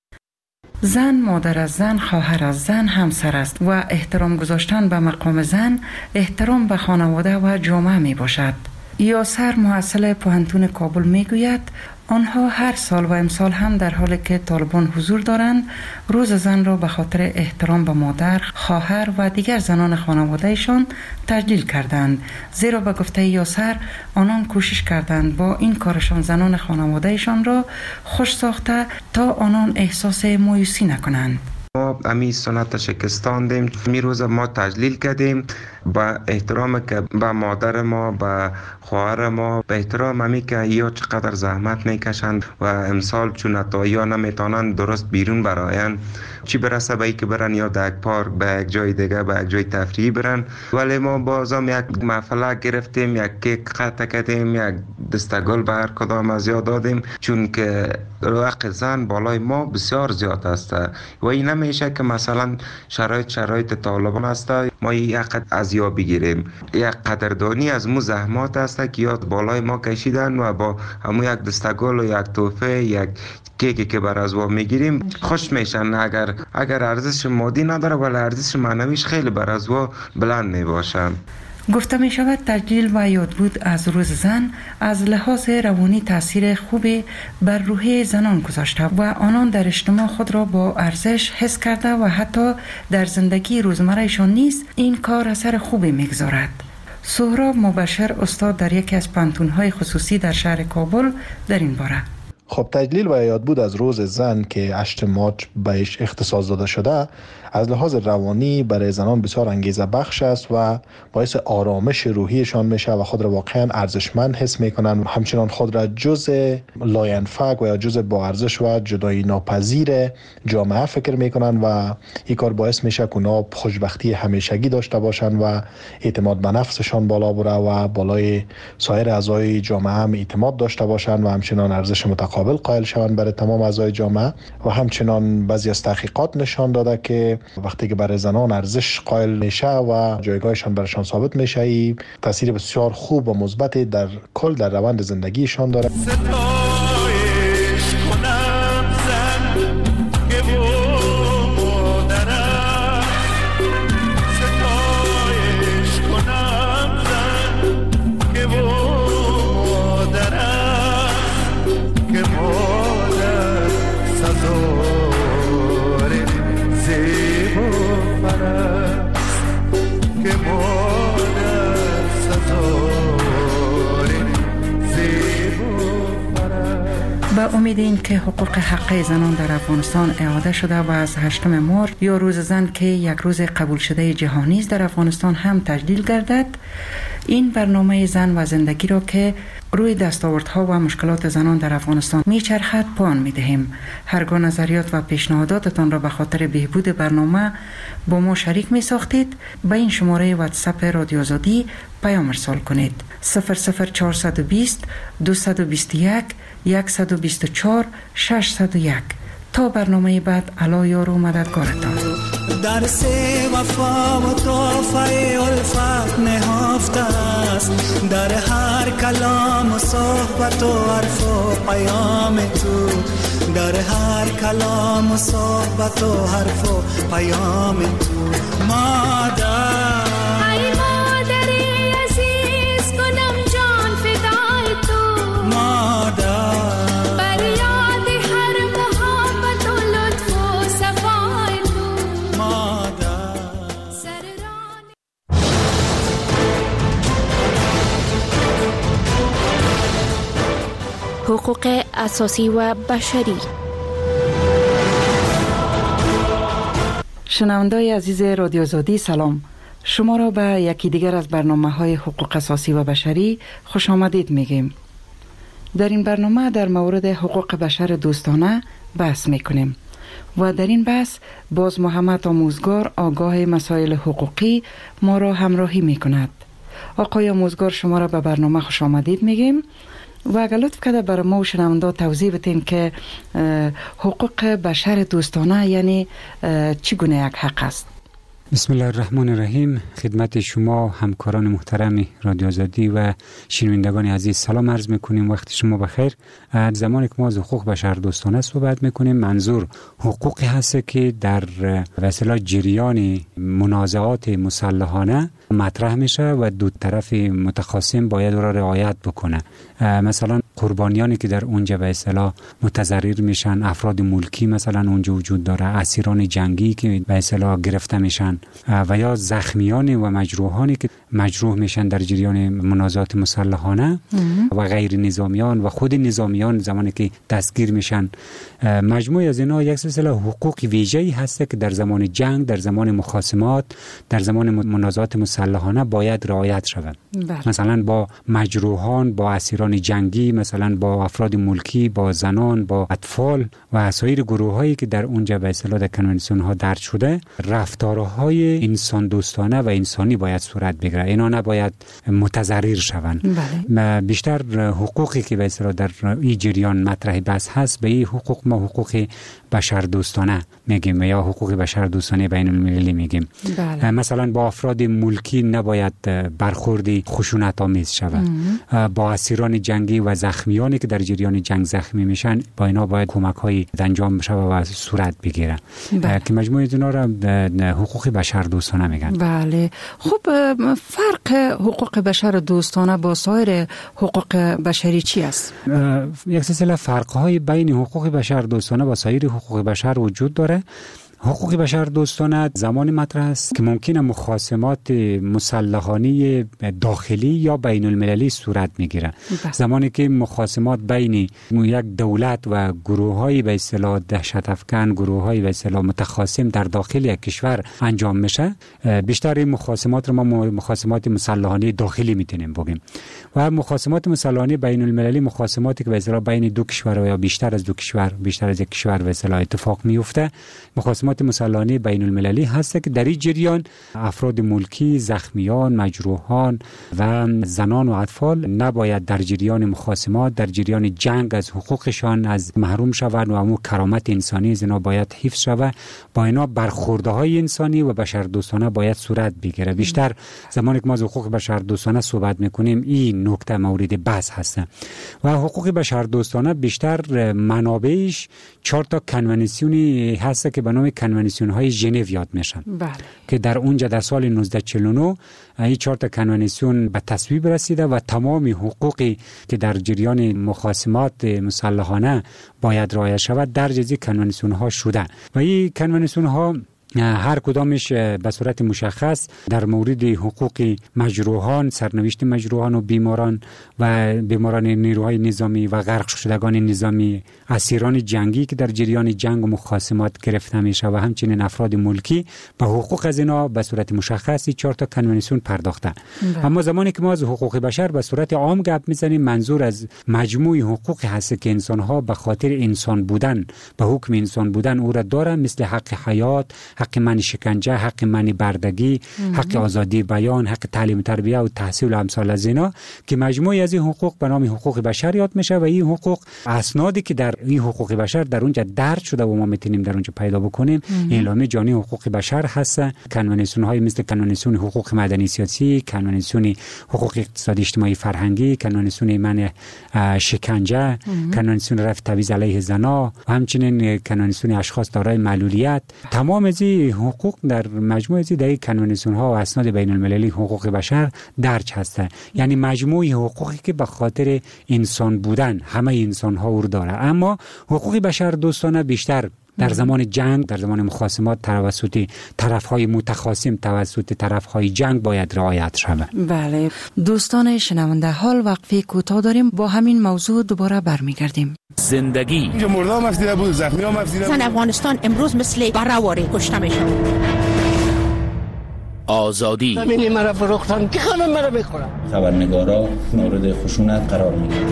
زن مادر از زن، خواهر از زن، همسر است و احترام گذاشتن به مقام زن احترام به خانواده و جامعه می باشد. یاسر محصل پوهنتون کابل می گوید آنها هر سال و امسال هم در حالی که طالبان حضور دارند روز زن را به خاطر احترام به مادر، خواهر و دیگر زنان خانوادهشان تجلیل کردند، زیرا به گفته یاسر آنان کوشش کردند با این کارشان زنان خانوادهشان را خوش ساخته تا آنان احساس مایوسی نکنند. ما امی سنت شکستاندیم، می روز ما تجلیل کردیم با احترام که به مادر ما، به خواهر ما، به احترام امی که یا چقدر زحمت میکشند و امسال چون یا نمیتونند درست بیرون براین، چی برسه به ای که برن یا در یک پارک به یک جای دیگه به یک جای تفریحی برن. ولی ما بازم یک محفله گرفتیم، یک کیک قطع کردیم، یک دستگل به هر کدام از یاد دادیم، چون که حق زن بالای ما بسیار زیاد است و این نمیشه که مثلا شرایط طالبان است ما یک از یا بگیریم. یک قدردانی از مو زحمات است که یا بالای ما کشیدن و با همون یک دستگل و یک توفه یک کیکی که بر از وا میگیریم خوش میشن. اگر ارزش مادی نداره ولی ارزش معنویش خیلی بر از وا بلند میباشه. گفته می شود تجلیل و یادبود از روز زن از لحاظ روانی تاثیر خوبی بر روحیه زنان گذاشته و آنان در اجتماع خود را با ارزش حس کرده و حتی در زندگی روزمرهشان نیز این کار اثر خوبی میگذارد. سهراب مبشر استاد در یکی از پانتون‌های خصوصی در شهر کابل در این باره: خب تجلیل و یادبود از روز زن که 8 مارچ بهش اختصاص داده شده از لحاظ روانی برای زنان بسیار انگیزه بخش است و باعث آرامش روحیشان میشه و خود را واقعا ارزشمند حس میکنن. همچنان خود را جزء لاینفک و یا جزء با ارزش و جدایی ناپذیر جامعه فکر میکنن و این کار باعث میشه که اونا خوشبختی همیشگی داشته باشن و اعتماد به نفسشان بالا بره و بالای سایر اعضای جامعه هم اعتماد داشته باشن و همچنان ارزش متقابل قائل شوند برای تمام اعضای جامعه. و همچنان بعضی از تحقیقات نشان داده که وقتی که برای زنان ارزش قائل میشه و جایگاهشان برایشان ثابت میشه، این تاثیر بسیار خوب و مثبت در کل در روند زندگیشان داره. با امید این که حقوق حقی زنان در افغانستان اعاده شده و از 8 مارچ یا روز زن که یک روز قبول شده جهانی است در افغانستان هم تجلیل گردد، این برنامه زن و زندگی را که روی دستاوردها و مشکلات زنان در افغانستان میچرخد پایان میدهیم. هرگاه نظریات و پیشنهاداتتان را به خاطر بهبود برنامه با ما شریک می ساختید به این شماره واتساپ رادیو آزادی پیام ارسال کنید: 00420 221 124 601. تا برنامه بعد، علا یار و مددگارتان. درس وفا و توفه الفت نهفته است در هر کلام و صحبت و حرف و پیام تو، در هر کلام و صحبت و حرف و پیام تو. مادر حقوق اساسی و بشری. شنوندای عزیز رادیو آزادی سلام، شما را به یکی دیگر از برنامه‌های حقوق اساسی و بشری خوش آمدید میگیم. در این برنامه در مورد حقوق بشر دوستانه بحث میکنیم و در این بحث باز محمد آموزگار آگاه مسائل حقوقی ما را همراهی میکند. آقای آموزگار، شما را به برنامه خوش آمدید میگیم و اگر لطف کرده برای ما و شنونده توضیح بدین که حقوق بشر دوستانه یعنی چگونه یک حق است؟ بسم الله الرحمن الرحیم. خدمت شما همکاران محترم رادیو آزادی و شنوندگان عزیز سلام عرض میکنیم. وقت شما بخیر. زمانی که ما از حقوق بشر دوستانه صحبت میکنیم، منظور حقوقی هست که در وسیله جریان منازعات مسلحانه مطرح میشه و دو طرف متخاصم باید را رعایت بکنه. مثلا قربانیانی که در اونجا به اصطلاح متضرر میشن، افراد ملکی مثلا اونجا وجود داره، اسیران جنگی که به اصطلاح گرفته میشن و یا زخمیان و مجروحانی که مجروح میشن در جریان منازعات مسلحانه و غیر نظامیان و خود نظامیان زمانی که دستگیر میشن. مجموعه از اینا یک سلسله حقوق ویژه‌ای هست که در زمان جنگ، در زمان مخاصمات، در زمان منازعات مسلحانه باید رعایت شود. مثلا با مجروحان، با اسیران جنگی، مثلا با افراد ملکی، با زنان، با اطفال و سایر گروه‌هایی که در اونجا به اصطلاح در کنوانسیون ها درج شده، رفتارهای انسان دوستانه و انسانی باید صورت بگیره. اینا نباید متضرر شوند. بیشتر حقوقی که به اصطلاح در این جریان مطرح بحث هست، به این حقوق ما حقوق بشر دوستانه میگیم یا حقوق بشر دوستانه بین المللی میگیم. بله. مثلا با افراد ملکی نباید برخوردی خشونت آمیز شود. با اسیران جنگی و زخمیانی که در جریان جنگ زخمی میشن با اینا باید کمک های انجام بشه و صورت بگیره. که مجموعه اینا را حقوق بشر دوستانه میگن. بله. خب فرق حقوق بشر دوستانه با سایر حقوق بشری چی است؟ یک سلسله فرق‌های بین حقوق بشر دوستانه و سایر حقوق بشر وجود داره. حقوق بشر دوستانه زمانی مطرح است که ممکنه مخاصمات مسلحانه داخلی یا بین المللی صورت میگیره. زمانی که مخاصمات بین یک دولت و گروه‌های به اصطلاح دهشت افکن، گروه‌های به اصطلاح متخاصم در داخل یک کشور انجام میشه، بیشتر این مخاصمات رو ما مخاصمات مسلحانه داخلی میتونیم بگیم. و مخاصمات مسلحانه بین المللی مخاصماتی که به اصطلاح بین دو کشور یا بیشتر از دو کشور، بیشتر از یک کشور به اصطلاح اتفاق میفته. مخاصمات مسلحانه بین المللی هست که در این جریان افراد ملکی، زخمیان، مجروحان و زنان و اطفال نباید در جریان مخاصمات، در جریان جنگ از حقوقشان از محروم شوند و امو کرامت انسانی از اینا باید حفظ شود. با اینا برخوردهای انسانی و بشردوستانه باید صورت بگیره. بیشتر زمانی که ما از حقوق بشردوستانه صحبت میکنیم این نکته مورد بحث هست. و حقوق بشردوستانه بیشتر منابعش 4 تا کنوانسیونی هست که به نام کنوانسیون های ژنو یاد میشن. بله. که در اونجا در سال 1949 این 4 تا کنوانسیون به تصویب رسیده و تمام حقوقی که در جریان مخاصمات مسلحانه باید رعایت شود در جزی کنوانسیون ها شده. و این کنوانسیون ها هر کدامش به صورت مشخص در مورد حقوق مجروحان، سرنوشت مجروحان و بیماران نیروهای نظامی و غرق شدگان نظامی، اسیران جنگی که در جریان جنگ و مخاصمات گرفته میشه و همچنین افراد ملکی به حقوق از اینا به صورت مشخصی 4 تا کنوانسیون پرداخته. اما زمانی که ما از حقوق بشر به صورت عام گپ میزنیم منظور از مجموع حقوقی هست که انسان ها به خاطر انسان بودن، به حکم انسان بودن او را دارن، مثل حق حیات، حق منع شکنجه، حق منع بردگی، حق آزادی بیان، حق تعلیم تربیه و تحصیل و امثال از اینا که مجموعی از این حقوق به نام حقوق بشر یاد میشه. و این حقوق اسنادی که در این حقوق بشر در اونجا درج شده و ما میتونیم در اونجا پیدا بکنیم اعلامیه جهانی حقوق بشر هست. کنوانسیون های مثل کنوانسیون حقوق مدنی سیاسی، کنوانسیون حقوق اقتصادی اجتماعی فرهنگی، کنوانسیون منع شکنجه، کنوانسیون رفع تبعیض علیه زنان و همچنین کنوانسیون اشخاص دارای معلولیت. تمام از حقوق در مجموعه از این کنوانسیون ها و اسناد بین المللی حقوق بشر درج هسته. یعنی مجموعه حقوقی که به خاطر انسان بودن همه انسان ها رو داره. اما حقوق بشر دوستانه بیشتر در زمان جنگ، در زمان مخاصمات توسط طرف‌های متخاصم، توسط طرف‌های جنگ باید رعایت شود. بله دوستان شنونده، حال وقفه کوتاه داریم، با همین موضوع دوباره برمیگردیم. زندگی اینجا مردم مفدیده بود، زخمی ها مفدیده بود. زن افغانستان امروز مثل برهواری کشته میشه. آزادی زمینی مرا فروختن که خانم مرا بخورم. خبرنگارا مورد خشونت قرار میگیرن.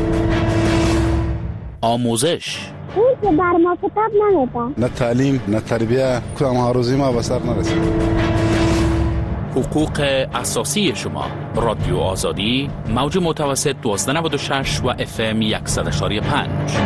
آموزش اون که بر ما کتاب نمیده. نه تعلیم نه تربیه، کدام آرزوی ما به سر نرسید. حقوق اساسی شما. رادیو آزادی، موج متوسط 1296 و FM 100.5.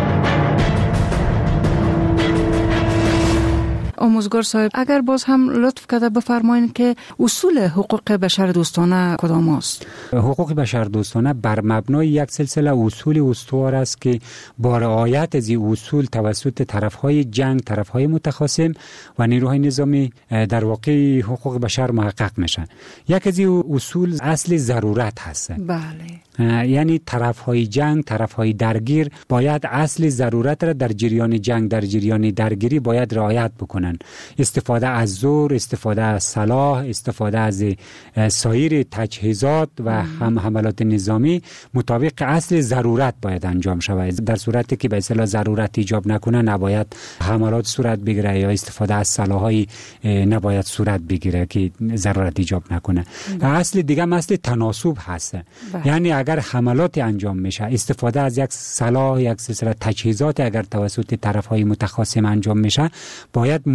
آموزگار صاحب، اگر باز هم لطف کرده بفرمایید که اصول حقوق بشر دوستانه کدام است؟ حقوق بشر دوستانه بر مبنای یک سلسله اصول استوار است که با رعایت از این اصول توسط طرفهای جنگ، طرفهای متخاصم و نیروهای نظامی در واقع حقوق بشر محقق میشن. یک از این اصول اصل ضرورت هست. بله. یعنی طرفهای جنگ، طرفهای درگیر باید اصل ضرورت را در جریان جنگ، در جریان درگیری باید رعایت بکنن. استفاده از زور، استفاده از سلاح، استفاده از سایر تجهیزات و هم حملات نظامی مطابق اصل ضرورت باید انجام شود. در صورتی که به اصطلاح ضرورت ایجاب نکنه نباید حملات صورت بگیره یا استفاده از سلاح‌های نباید صورت بگیره که ضرورت ایجاب نکنه. اصل دیگه اصل تناسب هست. یعنی اگر حملات انجام میشه، استفاده از یک سلاح، یک سلسله تجهیزات اگر توسط طرف‌های متخاصم انجام میشه، باید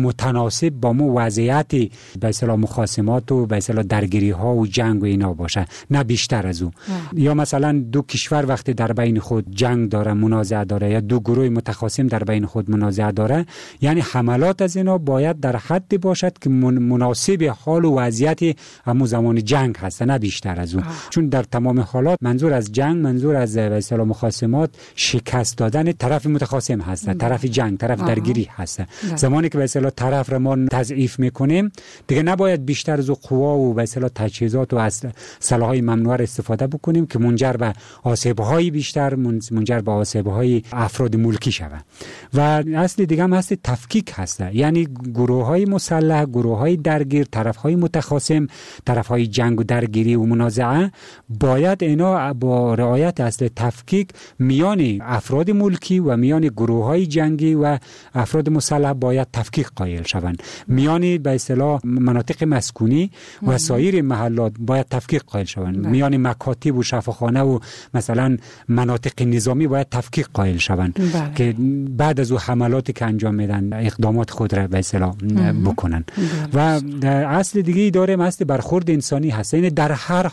متناسب با مو وضعیت به اصطلاح مخاصمات و به اصطلاح درگیری ها و جنگ و اینا باشه، نه بیشتر از او. یا مثلا دو کشور وقتی در بین خود جنگ داره، منازعه داره، یا دو گروه متخاصم در بین خود منازعه داره، یعنی حملات از اینا باید در حدی باشد که مناسب حال و وضعیت همون زمان جنگ هست، نه بیشتر از اون. چون در تمام حالات منظور از جنگ، منظور از به اصطلاح مخاصمات شکست دادن طرف متخاصم هست، طرف جنگ، طرف درگیری هست. زمانی که به اصطلاح طرف را ما تضعیف میکنیم دیگه نباید بیشتر از قوا و به اصطلاح تجهیزات و سلاح‌های ممنوعه استفاده بکنیم که منجر به آسیب‌های بیشتر، منجر به آسیب‌های افراد ملکی شود. و اصل دیگه هم هست تفکیک هست، یعنی گروه‌های مسلح، گروه‌های درگیر، طرف‌های متخاصم، طرف‌های جنگ و درگیری و منازعه باید اینا با رعایت اصل تفکیک میان افراد ملکی و میان گروه‌های جنگی و افراد مسلح باید تفکیک قائل شوند. میان به اصطلاح مناطق مسکونی و سایر محلات باید تفکیک قائل شوند. میان مکاتب و شفاخانه و مثلا مناطق نظامی باید تفکیک قائل شوند که بعد از او حملاتی که انجام میدن اقدامات خود را به اصطلاح بکنن. و اصل دیگه داریم، اصل برخورد انسانی هست. یعنی در هر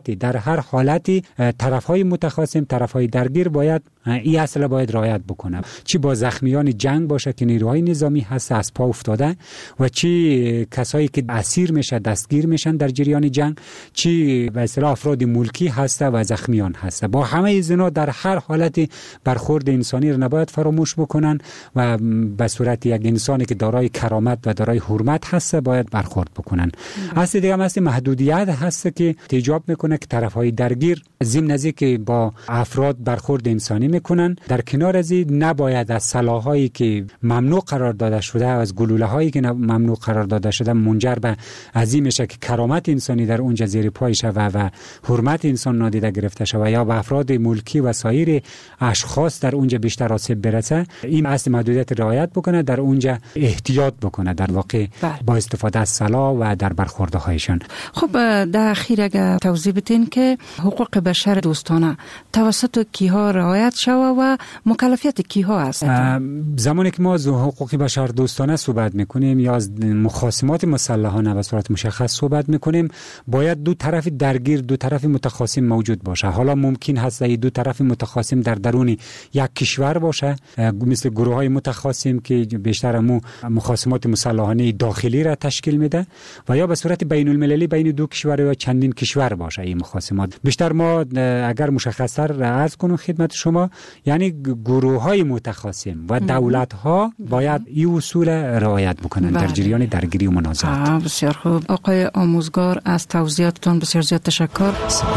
حالتی طرف‌های متخاصم، طرف‌های درگیر باید این اصل باید رعایت بکنه. چی با زخمیان جنگ باشه که نیروهای نظامی هست از پا افتاده، و چی کسایی که اسیر میشه، دستگیر میشن در جریان جنگ، چی به اصطلاح افراد ملکی هست و زخمیان هست. با همه اینا در هر حالتی برخورد انسانی رو نباید فراموش بکنن و به صورت یک انسانی که دارای کرامت و دارای حرمت هست باید برخورد بکنن. اصل دیگه هم هست محدودیت هست که ایجاب میکنه که طرف‌های درگیر ضمن از که با افراد برخورد انسانی میکنن، در کنار از این نباید از سلاح‌هایی که ممنوع قرار داده شده، از گلوله‌هایی که ممنوع قرار داده شده منجر به عظیم میشه که کرامت انسانی در اونجا زیر پای شود و حرمت انسان نادیده گرفته شود، یا به افراد ملکی و سایر اشخاص در اونجا بیشتر آسیب برسه. این اصل محدودیت رعایت بکنه، در اونجا احتیاط بکنه در واقع با استفاده از سلاح و در برخوردهایشان. خب در اخیر اگر توضیح بدین که حقوق بشر دوستانه توسط کیها رعایت شود و مکلفیت کیها است؟ زمانی که ما از حقوق بشر دوستانه صحبت میکنیم یا از مخاصمات مسلحانه به صورت مشخص صحبت میکنیم، باید دو طرف درگیر، دو طرف متخاصم موجود باشه. حالا ممکن هست این دو طرف متخاصم در درون یک کشور باشه، مثل گروه‌های متخاصم که بیشتر مخاصمات مسلحانه داخلی را تشکیل میده، و یا به صورت بین المللی بین دو کشور یا چندین کشور باشه این مخاصمات. بیشتر ما اگر مشخص‌تر عرض کنم خدمت شما، یعنی گروه‌های متخاصم و دولت‌ها باید این اصول رعایت بکنن در جریان درگیری و منازعات. بسیار خوب آقای آموزگار، از توضیحاتتون بسیار زیاد تشکر.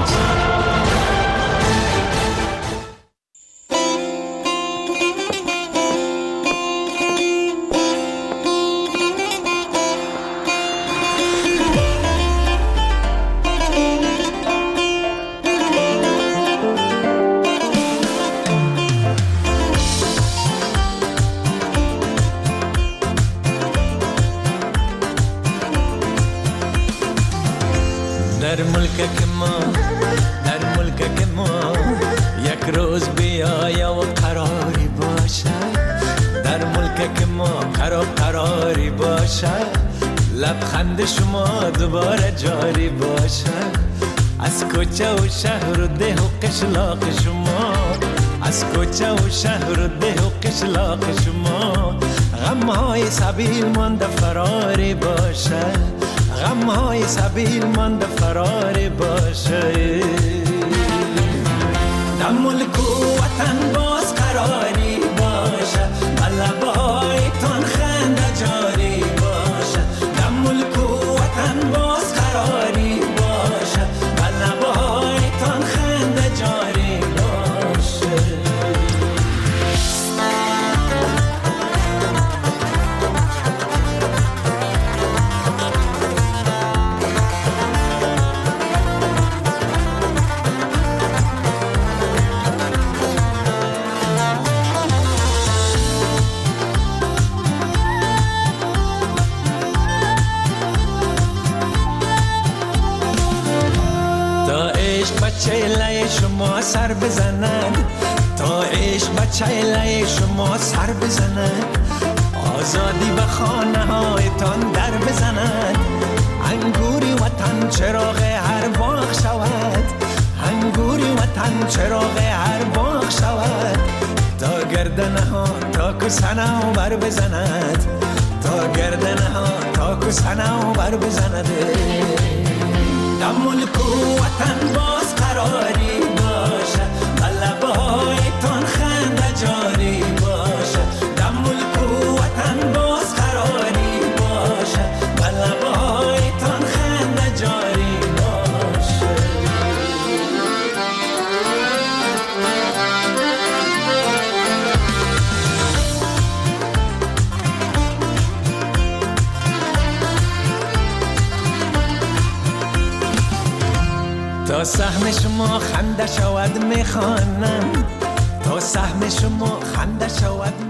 در ملک که ما یک روز بیایا و قراری باشه، در ملک که ما قراری باشه، لبخند شما دوباره جاری باشه، از کوچه و شهر و ده و قشلاق شما، از کوچه و شهر و ده و قشلاق شما، غمهای سبیل مانده فراری باشه، غمهای سبیل مانده فراری باشه، در ملک و وطن باز قراری باشه، لبهایتان خنده جاری باشه، در ملک و وطن باز قراری باشه، لبهایتان خنده جاری باشه. چهله شما سر بزنن، تا عشق بچهله شما سر بزنن، آزادی به خانه هایتان در بزند، انگوری وطن چراغ هر باغ شود، انگوری وطن چراغ هر باغ شود، تا گردنه ها تا کسنه و بر بزند، تا گردنه ها تا کسنه و بر بزند. در ملک و وطن باز قراری باشه، لبه هایتان خنده جاری باشه، در ملک و وطن باز قراری باشه، لبه هایتان خنده جاری باشه. تا سهم شما خنده شود میخوانم، تا سهم شما خنده شود